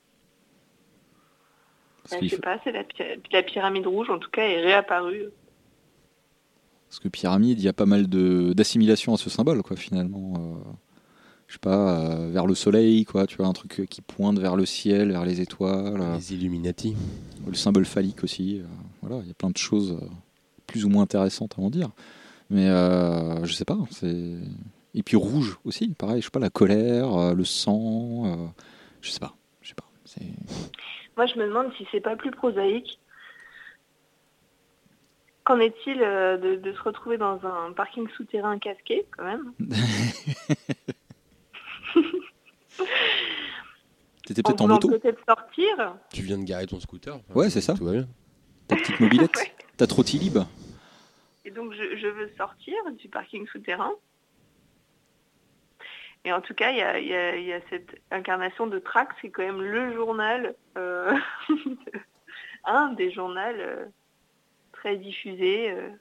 Parce, Euh, qu'il je sais faut- pas, c'est la, py- la pyramide rouge, en tout cas, est réapparue. Parce que pyramide, il y a pas mal de d'assimilation à ce symbole, quoi, finalement. Euh, je sais pas, euh, vers le soleil, quoi, tu vois, un truc qui pointe vers le ciel, vers les étoiles. euh, Les Illuminati. le symbole phallique aussi. euh, voilà, il y a plein de choses euh, plus ou moins intéressantes à en dire. Mais euh, je sais pas. C'est... Et puis rouge aussi, pareil, je sais pas, la colère, euh, le sang. Euh, je sais pas. Je sais pas. C'est... Moi, je me demande si c'est pas plus prosaïque. Qu'en est-il euh, de, de se retrouver dans un parking souterrain casqué, quand même? T'étais En peut-être en voulant moto. peut-être sortir. Tu viens de garer ton scooter. Ouais, c'est ça. Tout va bien. Ta petite mobilette. Ouais. Ta trottilib. Et donc, je, je veux sortir du parking souterrain. Et en tout cas, il y a, il y a- il y a cette incarnation de Trax, c'est quand même le journal, euh, un des journaux euh, très diffusés, euh,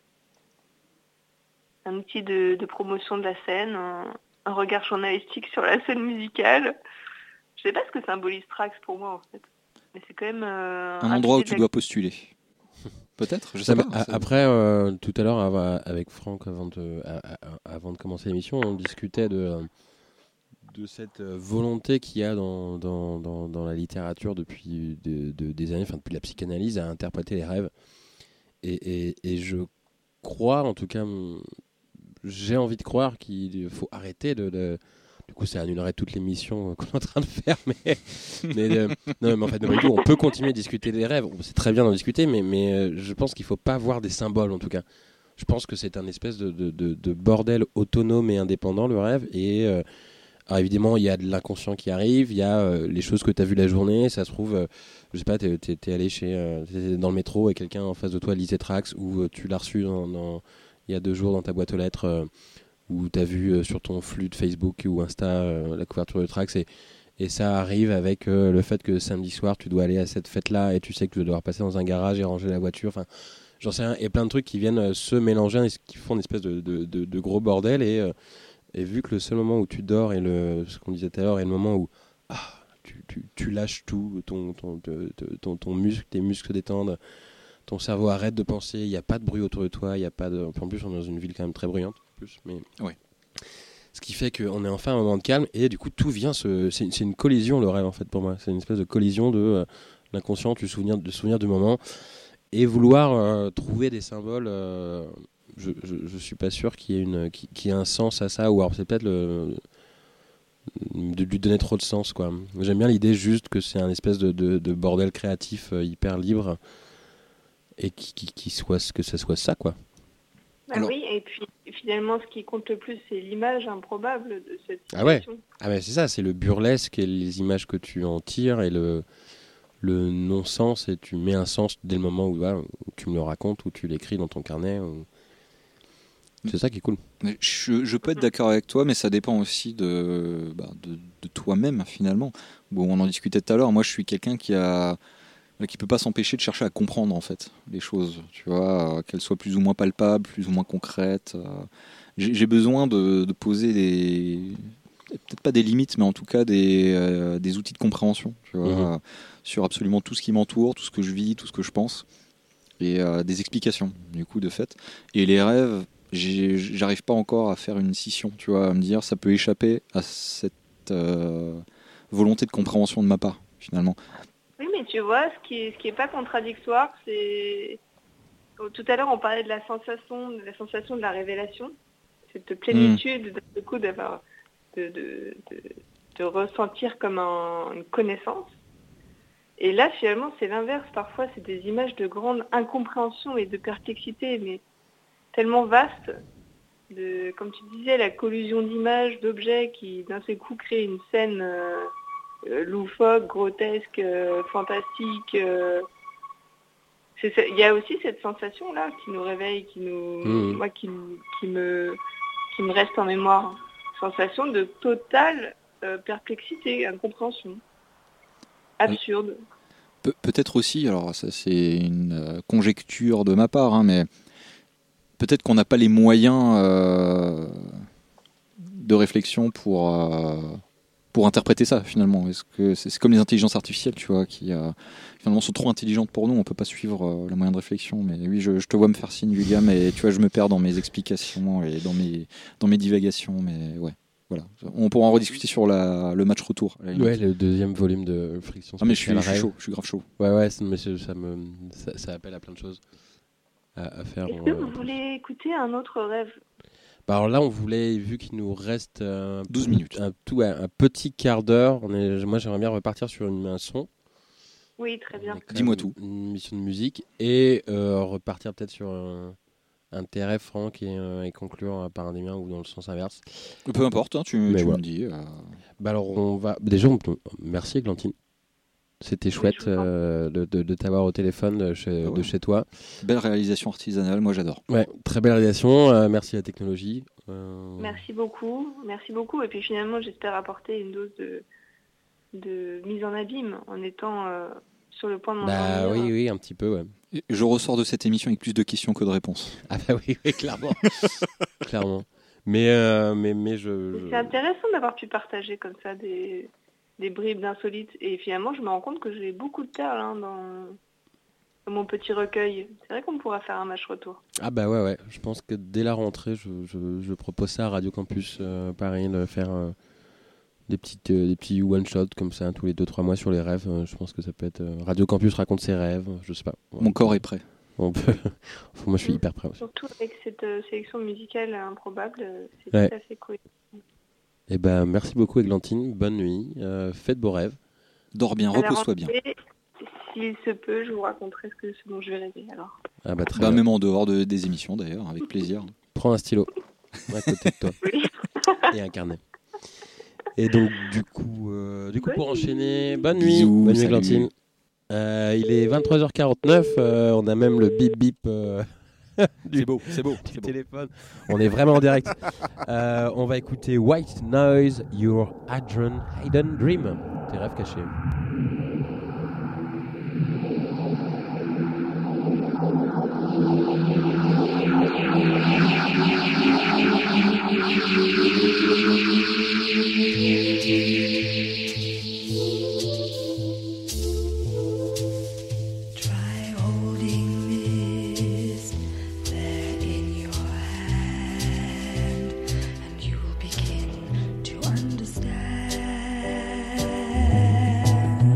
un outil de, de promotion de la scène, un, un regard journalistique sur la scène musicale. Je sais pas ce que symbolise Trax pour moi, en fait. Mais c'est quand même euh, Un endroit où pilier tu de la- dois postuler. Peut-être, je sais Ça, pas. mais a- ça- Après, euh, tout à l'heure, av- avec Franck, avant de, a- a- avant de commencer l'émission, on discutait de, euh, de cette euh, volonté qu'il y a dans, dans, dans, dans la littérature depuis de- de- des années, enfin depuis la psychanalyse, à interpréter les rêves. Et, et, et je crois, en tout cas, m- j'ai envie de croire qu'il faut arrêter de... de- du coup, ça annulerait toute l'émission euh, qu'on est en train de faire, mais, mais, euh, non, mais en fait, non, pas du tout. On peut continuer à discuter des rêves. C'est très bien d'en discuter, mais, mais euh, je pense qu'il ne faut pas voir des symboles, en tout cas. Je pense que c'est un espèce de, de, de, de bordel autonome et indépendant, le rêve. Et euh, alors évidemment, il y a de l'inconscient qui arrive, il y a euh, les choses que tu as vues la journée. Ça se trouve, euh, je sais pas, tu es allé chez, euh, t'es dans le métro et quelqu'un en face de toi lisait Trax, ou euh, tu l'as reçu dans, dans- il y a deux jours dans ta boîte aux lettres. Euh, où tu as vu euh, sur ton flux de Facebook ou Insta euh, la couverture de Trax, et, et ça arrive avec euh, le fait que samedi soir tu dois aller à cette fête-là et tu sais que tu vas devoir passer dans un garage et ranger la voiture, enfin j'en sais rien, et plein de trucs qui viennent euh, se mélanger et qui font une espèce de, de, de, de gros bordel, et, euh, et vu que le seul moment où tu dors et le, ce qu'on disait tout à l'heure est le moment où ah, tu, tu, tu lâches tout, ton, ton, ton, ton, ton muscle, tes muscles se détendent, ton cerveau arrête de penser, il n'y a pas de bruit autour de toi, il y a pas de... En plus on est dans une ville quand même très bruyante, en plus, mais... Ouais. Ce qui fait qu'on est enfin à un moment de calme, et du coup tout vient se... c'est, c'est une collision, le rêve, en fait, pour moi. C'est une espèce de collision de euh, l'inconscient, du souvenir, de souvenir du moment, et vouloir euh, trouver des symboles. Euh, je, je, je suis pas sûr qu'il y ait une, qu'il, qu'il y ait un sens à ça, ou alors c'est peut-être le, de lui donner trop de sens, quoi. J'aime bien l'idée juste que c'est un espèce de, de, de bordel créatif euh, hyper libre, et qui, qui, qui soit, que ça soit ça, quoi. Bah Alors- oui, et puis finalement, ce qui compte le plus, c'est l'image improbable de cette Ah ouais. situation. Ah mais c'est ça, c'est le burlesque et les images que tu en tires, et le, le non-sens, et tu mets un sens dès le moment où, voilà, où tu me le racontes, où tu l'écris dans ton carnet. Ou... C'est ça qui est cool. Mais Je, je peux être d'accord avec toi, mais ça dépend aussi de, bah, de, de toi-même, finalement. Bon, on en discutait tout à l'heure. Moi, je suis quelqu'un qui a qui peut pas s'empêcher de chercher à comprendre, en fait, les choses, tu vois, euh, qu'elles soient plus ou moins palpables, plus ou moins concrètes. euh. J'ai j'ai besoin de, de poser des, peut-être pas des limites, mais en tout cas des, euh, des outils de compréhension, tu vois, Mhm. euh, sur absolument tout ce qui m'entoure, tout ce que je vis, tout ce que je pense, et euh, des explications, du coup, de fait. Et les rêves, j'ai- j'arrive pas encore à faire une scission, tu vois, à me dire ça peut échapper à cette euh, volonté de compréhension de ma part, finalement. Oui, mais tu vois, ce qui est, ce qui est pas contradictoire, c'est... Tout à l'heure, on parlait de la sensation, de la sensation de la révélation, cette plénitude, du coup, d'avoir, de, de, de, de ressentir comme un- une connaissance. Et là, finalement, c'est l'inverse. Parfois, c'est des images de grande incompréhension et de perplexité, mais tellement vastes. De, comme tu disais, la collusion d'images, d'objets qui, d'un seul coup, créent une scène... euh, Euh, loufoque, grotesque, euh, fantastique. euh. C'est ça- Il y a aussi cette sensation-là qui nous réveille, qui nous, Mhm. moi, qui, m- qui me, qui me reste en mémoire. Sensation de totale euh, perplexité, incompréhension, absurde. Pe- peut-être aussi, alors ça c'est une euh, conjecture de ma part, hein, mais peut-être qu'on n'a pas les moyens euh, de réflexion pour, euh, pour interpréter ça finalement. Est-ce que c'est, c'est comme les intelligences artificielles, tu vois, qui euh, finalement sont trop intelligentes pour nous, on peut pas suivre euh, le moyen de réflexion. Mais oui, je, je te vois me faire signe, William, et tu vois, je me perds dans mes explications et dans mes, dans mes divagations, mais ouais. Voilà. On pourra en rediscuter sur la, le match retour. à la limite. Ouais, le deuxième volume de Friction. Ah mais je suis, Spéciale je suis Rêve. chaud, je suis grave chaud. Ouais, ouais, c'est- mais c'est- ça, me, ça, ça appelle à plein de choses à, à faire. Est-ce que euh. vous voulez écouter un autre rêve? Bah alors là, on voulait, vu qu'il nous reste un, douze peu- minutes. un, tout, ouais, un petit quart d'heure, on est, moi j'aimerais bien repartir sur une, un son. Oui, très bien. On est quand Dis-moi même tout. Une émission de musique et euh, repartir peut-être sur un, un T R F, Franck, et, euh, et conclure par un des miens ou dans le sens inverse. Peu importe, hein, tu, Mais tu voilà. me dis. euh, Bah alors on va déjà on... merci Églantine, c'était chouette je vous en prie. euh, de, de, de t'avoir au téléphone de chez, Ah ouais. de chez toi. Belle réalisation artisanale, moi j'adore. Ouais, très belle réalisation, euh, merci à la technologie. Euh, Merci beaucoup, merci beaucoup. Et puis finalement, j'espère apporter une dose de, de mise en abîme en étant euh, sur le point de Bah m'endormir. oui oui un petit peu ouais. Et je ressors de cette émission avec plus de questions que de réponses. Ah bah oui oui clairement clairement. Mais euh, mais mais je, je- C'est intéressant d'avoir pu partager comme ça des, des bribes d'insolites. Et finalement, je me rends compte que j'ai beaucoup de perles hein, dans, dans mon petit recueil. C'est vrai qu'on pourra faire un match retour. Ah bah ouais ouais, je pense que dès la rentrée je, je, je propose ça à Radio Campus euh, Paris de faire euh, des petites euh, des petits one shot comme ça tous les deux trois mois sur les rêves. Euh, je pense que ça peut être euh, Radio Campus raconte ses rêves, je sais pas. Ouais. Mon corps est prêt. On peut... Moi je suis hyper prêt aussi. Surtout avec cette euh, sélection musicale improbable, euh, c'est Ouais. tout à fait cool. Et ben merci beaucoup Églantine, bonne nuit, euh, faites beaux rêves. Dors bien, À la repose-toi bien. rentrée, s'il se peut, je vous raconterai ce, que, ce dont je vais rêver. Alors. Ah bah très Bah, bien. même en dehors de, des émissions d'ailleurs, avec plaisir. Prends un stylo à côté de toi Oui. et un carnet. Et donc du coup, euh, du coup Bonne pour nuit. enchaîner, bonne nuit, Bisous, bonne nuit salut. Églantine. Euh, il est vingt-trois heures quarante-neuf, euh, on a même le bip bip euh, du, C'est beau, c'est beau, du c'est beau. téléphone. On est vraiment en direct. Euh, on va écouter White Noise, Your Hadron Hidden Dream. Tes rêves cachés. Try holding this there in your hand, and you will begin to understand.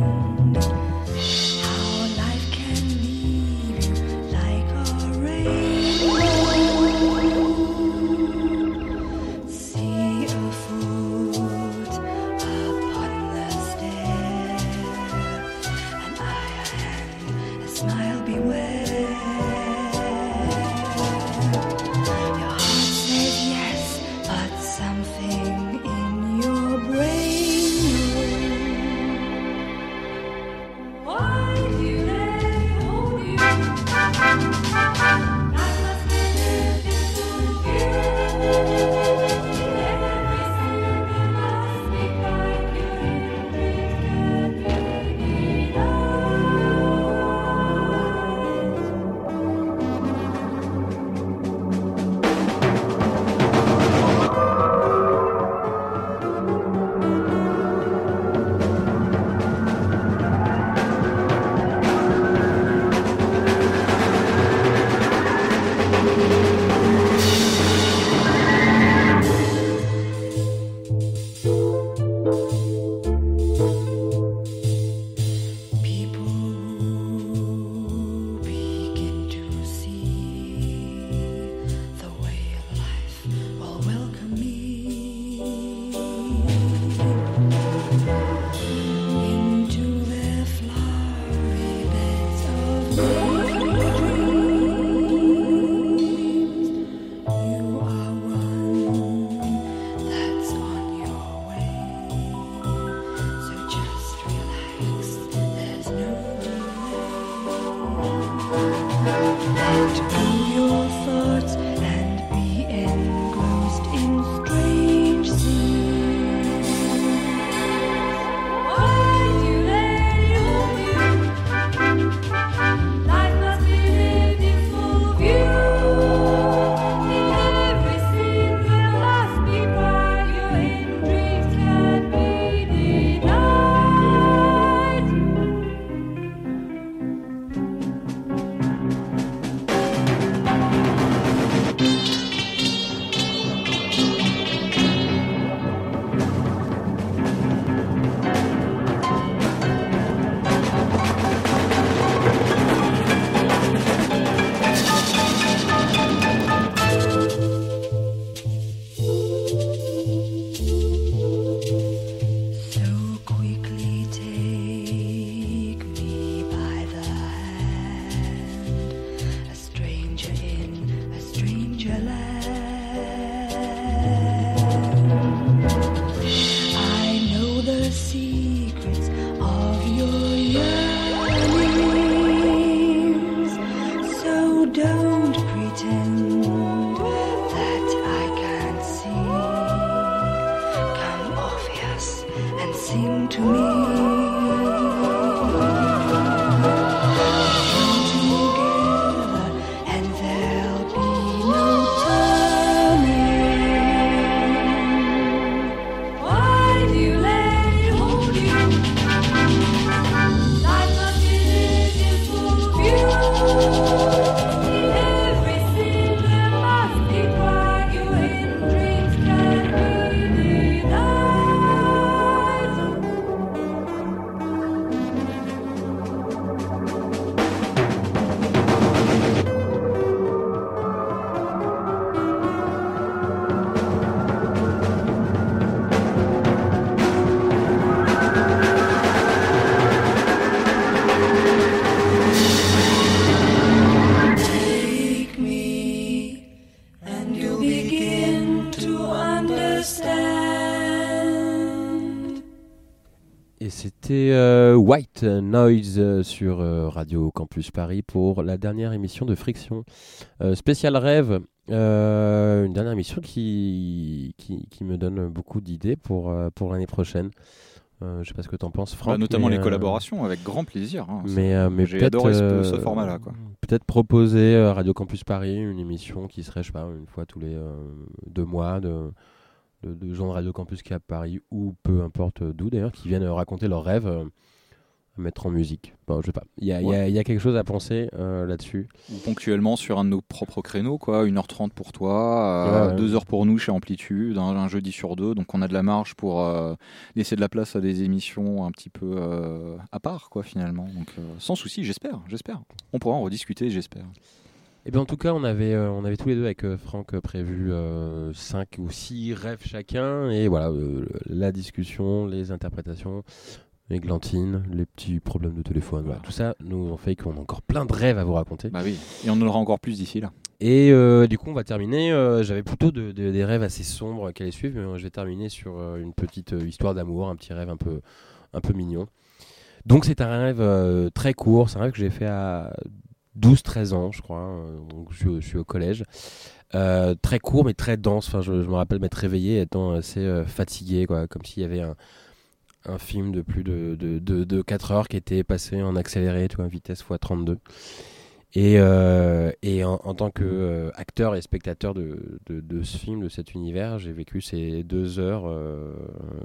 Et c'était euh, White Noise euh, sur euh, Radio Campus Paris pour la dernière émission de Friction. Euh, spécial rêve, euh, une dernière émission qui, qui, qui me donne beaucoup d'idées pour, euh, pour l'année prochaine. Euh, je ne sais pas ce que tu en penses, Franck. Bah, notamment mais, les euh, collaborations, avec grand plaisir. Hein. Mais, euh, mais J'ai peut-être, adoré ce, euh, ce format-là. Quoi. Peut-être proposer à Radio Campus Paris une émission qui serait, je sais pas, une fois tous les euh, deux mois de, de, de gens de Radio Campus qui est à Paris ou peu importe d'où d'ailleurs, qui viennent raconter leurs rêves euh, à mettre en musique. Bon, je sais pas. Il y a, Ouais. y a- y a quelque chose à penser euh, là-dessus. Ou ponctuellement sur un de nos propres créneaux, quoi, une heure trente pour toi, euh, Ouais, ouais. deux heures pour nous chez Amplitude, un, un jeudi sur deux, donc on a de la marge pour euh, laisser de la place à des émissions un petit peu euh, à part, quoi, finalement. Donc euh, sans souci, j'espère, j'espère. On pourra en rediscuter, j'espère. Et bien en tout cas, on avait, euh, on avait tous les deux avec euh, Franck euh, prévu cinq ou six rêves chacun. Et voilà, euh, la discussion, les interprétations, les glantines, les petits problèmes de téléphone. Voilà, tout ça nous ont fait qu'on a encore plein de rêves à vous raconter. Bah oui, et on en aura encore plus d'ici là. Et euh, du coup, on va terminer. euh, J'avais plutôt de- de- des rêves assez sombres qui allaient suivre, mais euh, je vais terminer sur euh, une petite euh, histoire d'amour, un petit rêve un peu, un peu mignon. Donc, c'est un rêve euh, très court. C'est un rêve que j'ai fait à douze treize ans, je crois. euh, donc, je, suis- je suis au collège. Euh, très court, mais très dense. Enfin, je, je me rappelle m'être réveillé étant assez euh, fatigué, quoi, comme s'il y avait un, un film de plus de, de, de, de quatre heures qui était passé en accéléré, tu vois, vitesse fois trente-deux. Et, euh, et en, en tant qu'acteur et spectateur de, de, de ce film, de cet univers, j'ai vécu ces deux heures euh,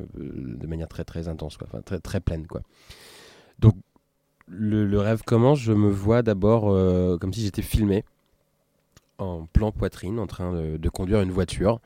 de manière très très intense, quoi. Enfin, très, très pleine, quoi. Donc le, le rêve commence, je me vois d'abord euh, comme si j'étais filmé en plan poitrine en train de, de conduire une voiture.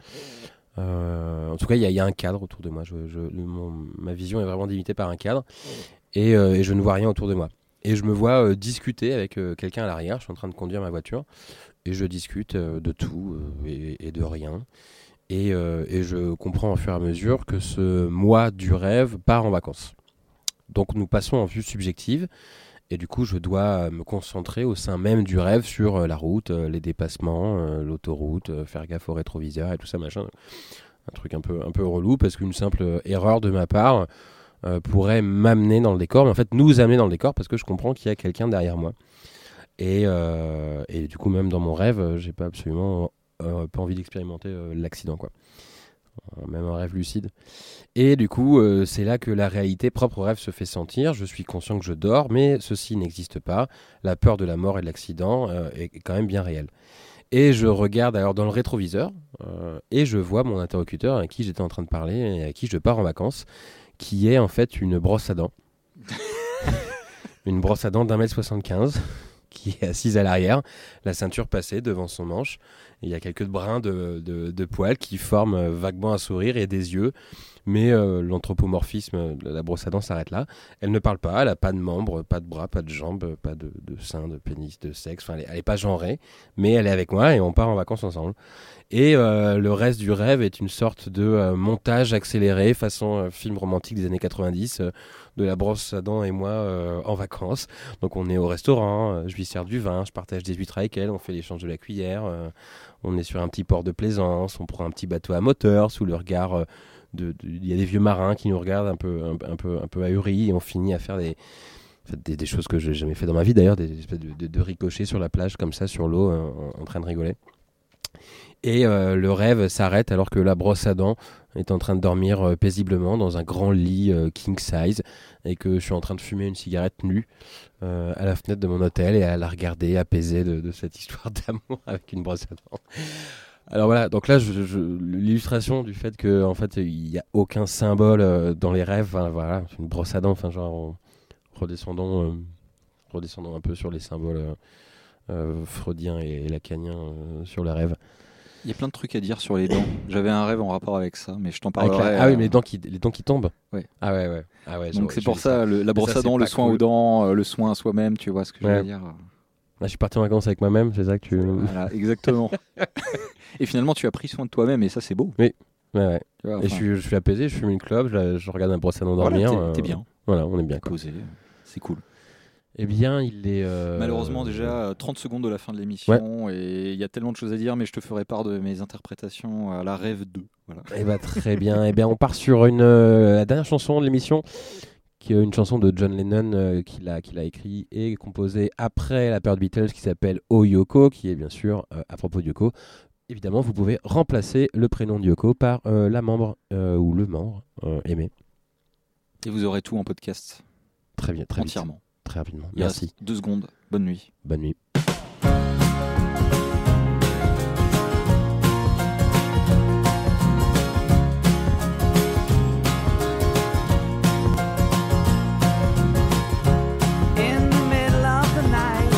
Euh, en tout cas, il y, y a un cadre autour de moi. Je, je, le- mon- ma vision est vraiment limitée par un cadre et, euh, et je ne vois rien autour de moi. Et je me vois euh, discuter avec euh, quelqu'un à l'arrière. Je suis en train de conduire ma voiture et je discute euh, de tout euh, et, et de rien. Et, euh, et je comprends au fur et à mesure que ce moi du rêve part en vacances. Donc nous passons en vue subjective. Et du coup, je dois me concentrer au sein même du rêve sur euh, la route, euh, les dépassements, euh, l'autoroute, euh, faire gaffe au rétroviseur et tout ça, machin. Un truc un peu, un peu relou parce qu'une simple euh, erreur de ma part euh, pourrait m'amener dans le décor, mais en fait nous amener dans le décor parce que je comprends qu'il y a quelqu'un derrière moi. Et, euh, et du coup, même dans mon rêve, euh, j'ai pas absolument euh, pas envie d'expérimenter euh, l'accident, quoi. Même un rêve lucide. Et du coup, euh, c'est là que la réalité propre au rêve se fait sentir. Je suis conscient que je dors, mais ceci n'existe pas. La peur de la mort et de l'accident euh, est quand même bien réelle. Et je regarde alors dans le rétroviseur euh, et je vois mon interlocuteur à qui j'étais en train de parler et à qui je pars en vacances, qui est en fait une brosse à dents. Une brosse à dents d'un mètre soixante-quinze qui est assise à l'arrière, la ceinture passée devant son manche. Et il y a quelques brins de, de, de poils qui forment euh, vaguement un sourire et des yeux. Mais euh, l'anthropomorphisme de la brosse à dents s'arrête là. Elle ne parle pas, elle n'a pas de membres, pas de bras, pas de jambes, pas de, de seins, de pénis, de sexe. Enfin, elle n'est pas genrée, mais elle est avec moi et on part en vacances ensemble. Et euh, le reste du rêve est une sorte de euh, montage accéléré, façon euh, film romantique des années quatre-vingt-dix, euh, de la brosse à dents et moi euh, en vacances. Donc on est au restaurant, euh, je lui sers du vin, je partage des huîtres avec elle, on fait l'échange de la cuillère, euh, on est sur un petit port de plaisance, on prend un petit bateau à moteur sous le regard... Euh, de, de, il y a des vieux marins qui nous regardent un peu, un, un peu, un peu ahuris et on finit à faire des... Des, des choses que je n'ai jamais fait dans ma vie d'ailleurs, des espèces de, de, de ricochets sur la plage comme ça, sur l'eau, en, en train de rigoler. Et euh, le rêve s'arrête alors que la brosse à dents est en train de dormir euh, paisiblement dans un grand lit euh, king size et que je suis en train de fumer une cigarette nue euh, à la fenêtre de mon hôtel et à la regarder apaisée de, de cette histoire d'amour avec une brosse à dents. Alors voilà, donc là, je, je, l'illustration du fait que en fait, il n'y a aucun symbole euh, dans les rêves, enfin, voilà, une brosse à dents, enfin genre... On, redescendons, euh, redescendons un peu sur les symboles euh, euh, freudiens et lacaniens euh, sur le rêve. Il y a plein de trucs à dire sur les dents. J'avais un rêve en rapport avec ça, mais je t'en Avec parlerai. la... Ah oui, euh, mais les dents qui, les dents qui tombent. Ouais. Ah ouais, ouais. Ah ouais. Donc je- c'est je pour vis ça, le- la brosse ça, à dents, c'est le pas soin cool. aux dents, euh, le soin à soi-même, tu vois ce que je Ouais. veux dire. Là, je suis parti en vacances avec moi-même, c'est ça que tu. Ouais, Voilà, exactement. Et finalement, tu as pris soin de toi-même, et ça, c'est beau. ouais. Tu vois, Et je enfin, suis, je suis apaisé, je fume une clope, je, je regarde un brosse à dents voilà, dormir. t'es- euh, t'es bien, Voilà, on est bien. Quoi. posé, c'est cool. Eh bien, il est. euh, Malheureusement, déjà euh, trente secondes de la fin de l'émission, et il y a tellement de choses à dire, mais je te ferai part de mes interprétations à la rêve deux. Voilà. Eh ben, très bien. Eh bien, on part sur une, euh, la dernière chanson de l'émission qui est une chanson de John Lennon euh, qu'il a, qu'il a écrit et composée après la période Beatles, qui s'appelle Oh Yoko, qui est bien sûr euh, à propos de Yoko. Évidemment, vous pouvez remplacer le prénom de Yoko par euh, la membre euh, ou le membre euh, aimé. Et vous aurez tout en podcast. Très bien, très entièrement. Vite, très rapidement. Il Merci. reste deux secondes. Bonne nuit. Bonne nuit. In the middle of the night,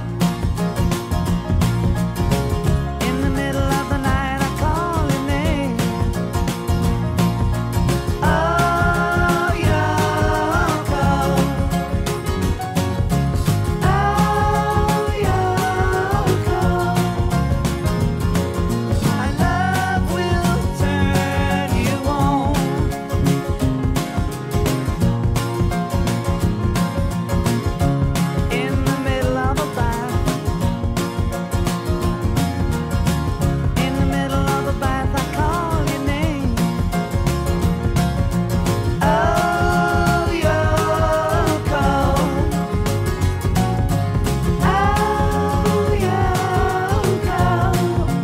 in the middle of the night, I call your name. Oh, Yoko. Oh, Yoko. My love will turn you on. In the middle of a bath, in the middle of a bath, I call your name. Oh, Yoko. Oh, Yoko.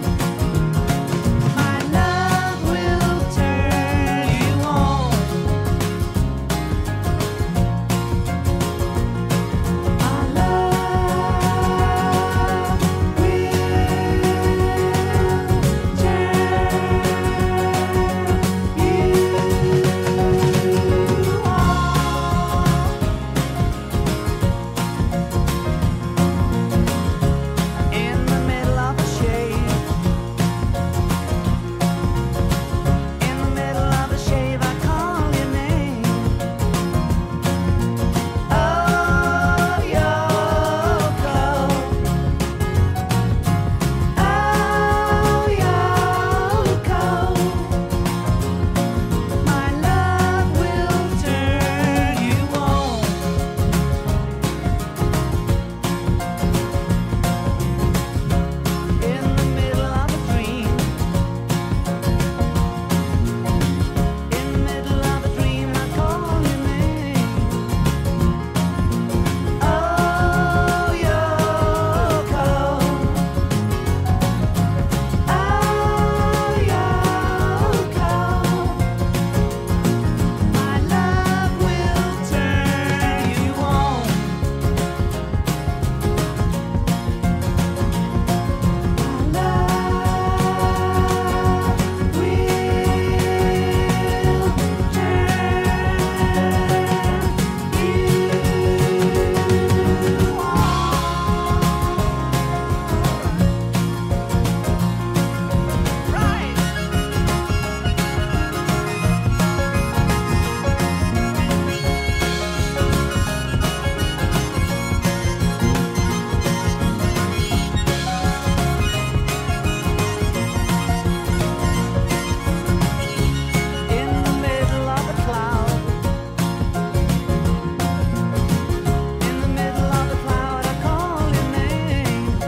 My love will turn you on. My love will in the middle of a shave, in the middle of a shave, I call your name. Oh, Yoko. Oh, Yoko. My love will turn you on. In the middle of a dream, in the middle of a dream, I call your name. Oh, Yoko. Oh, Yoko. My love will turn you on. My love will in the middle of a cloud, in the middle of a cloud, I call your name.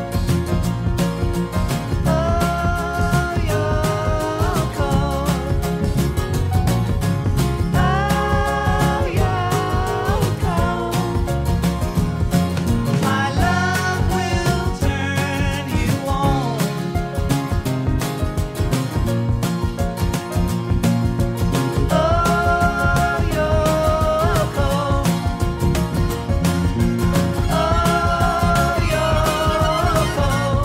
Oh, Yoko. Oh, Yoko. My love will turn you on. Oh, Yoko. Oh, Yoko.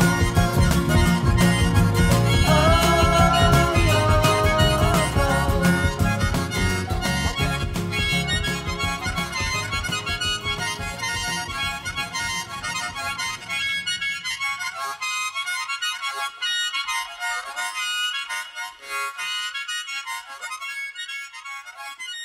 Oh, Yoko.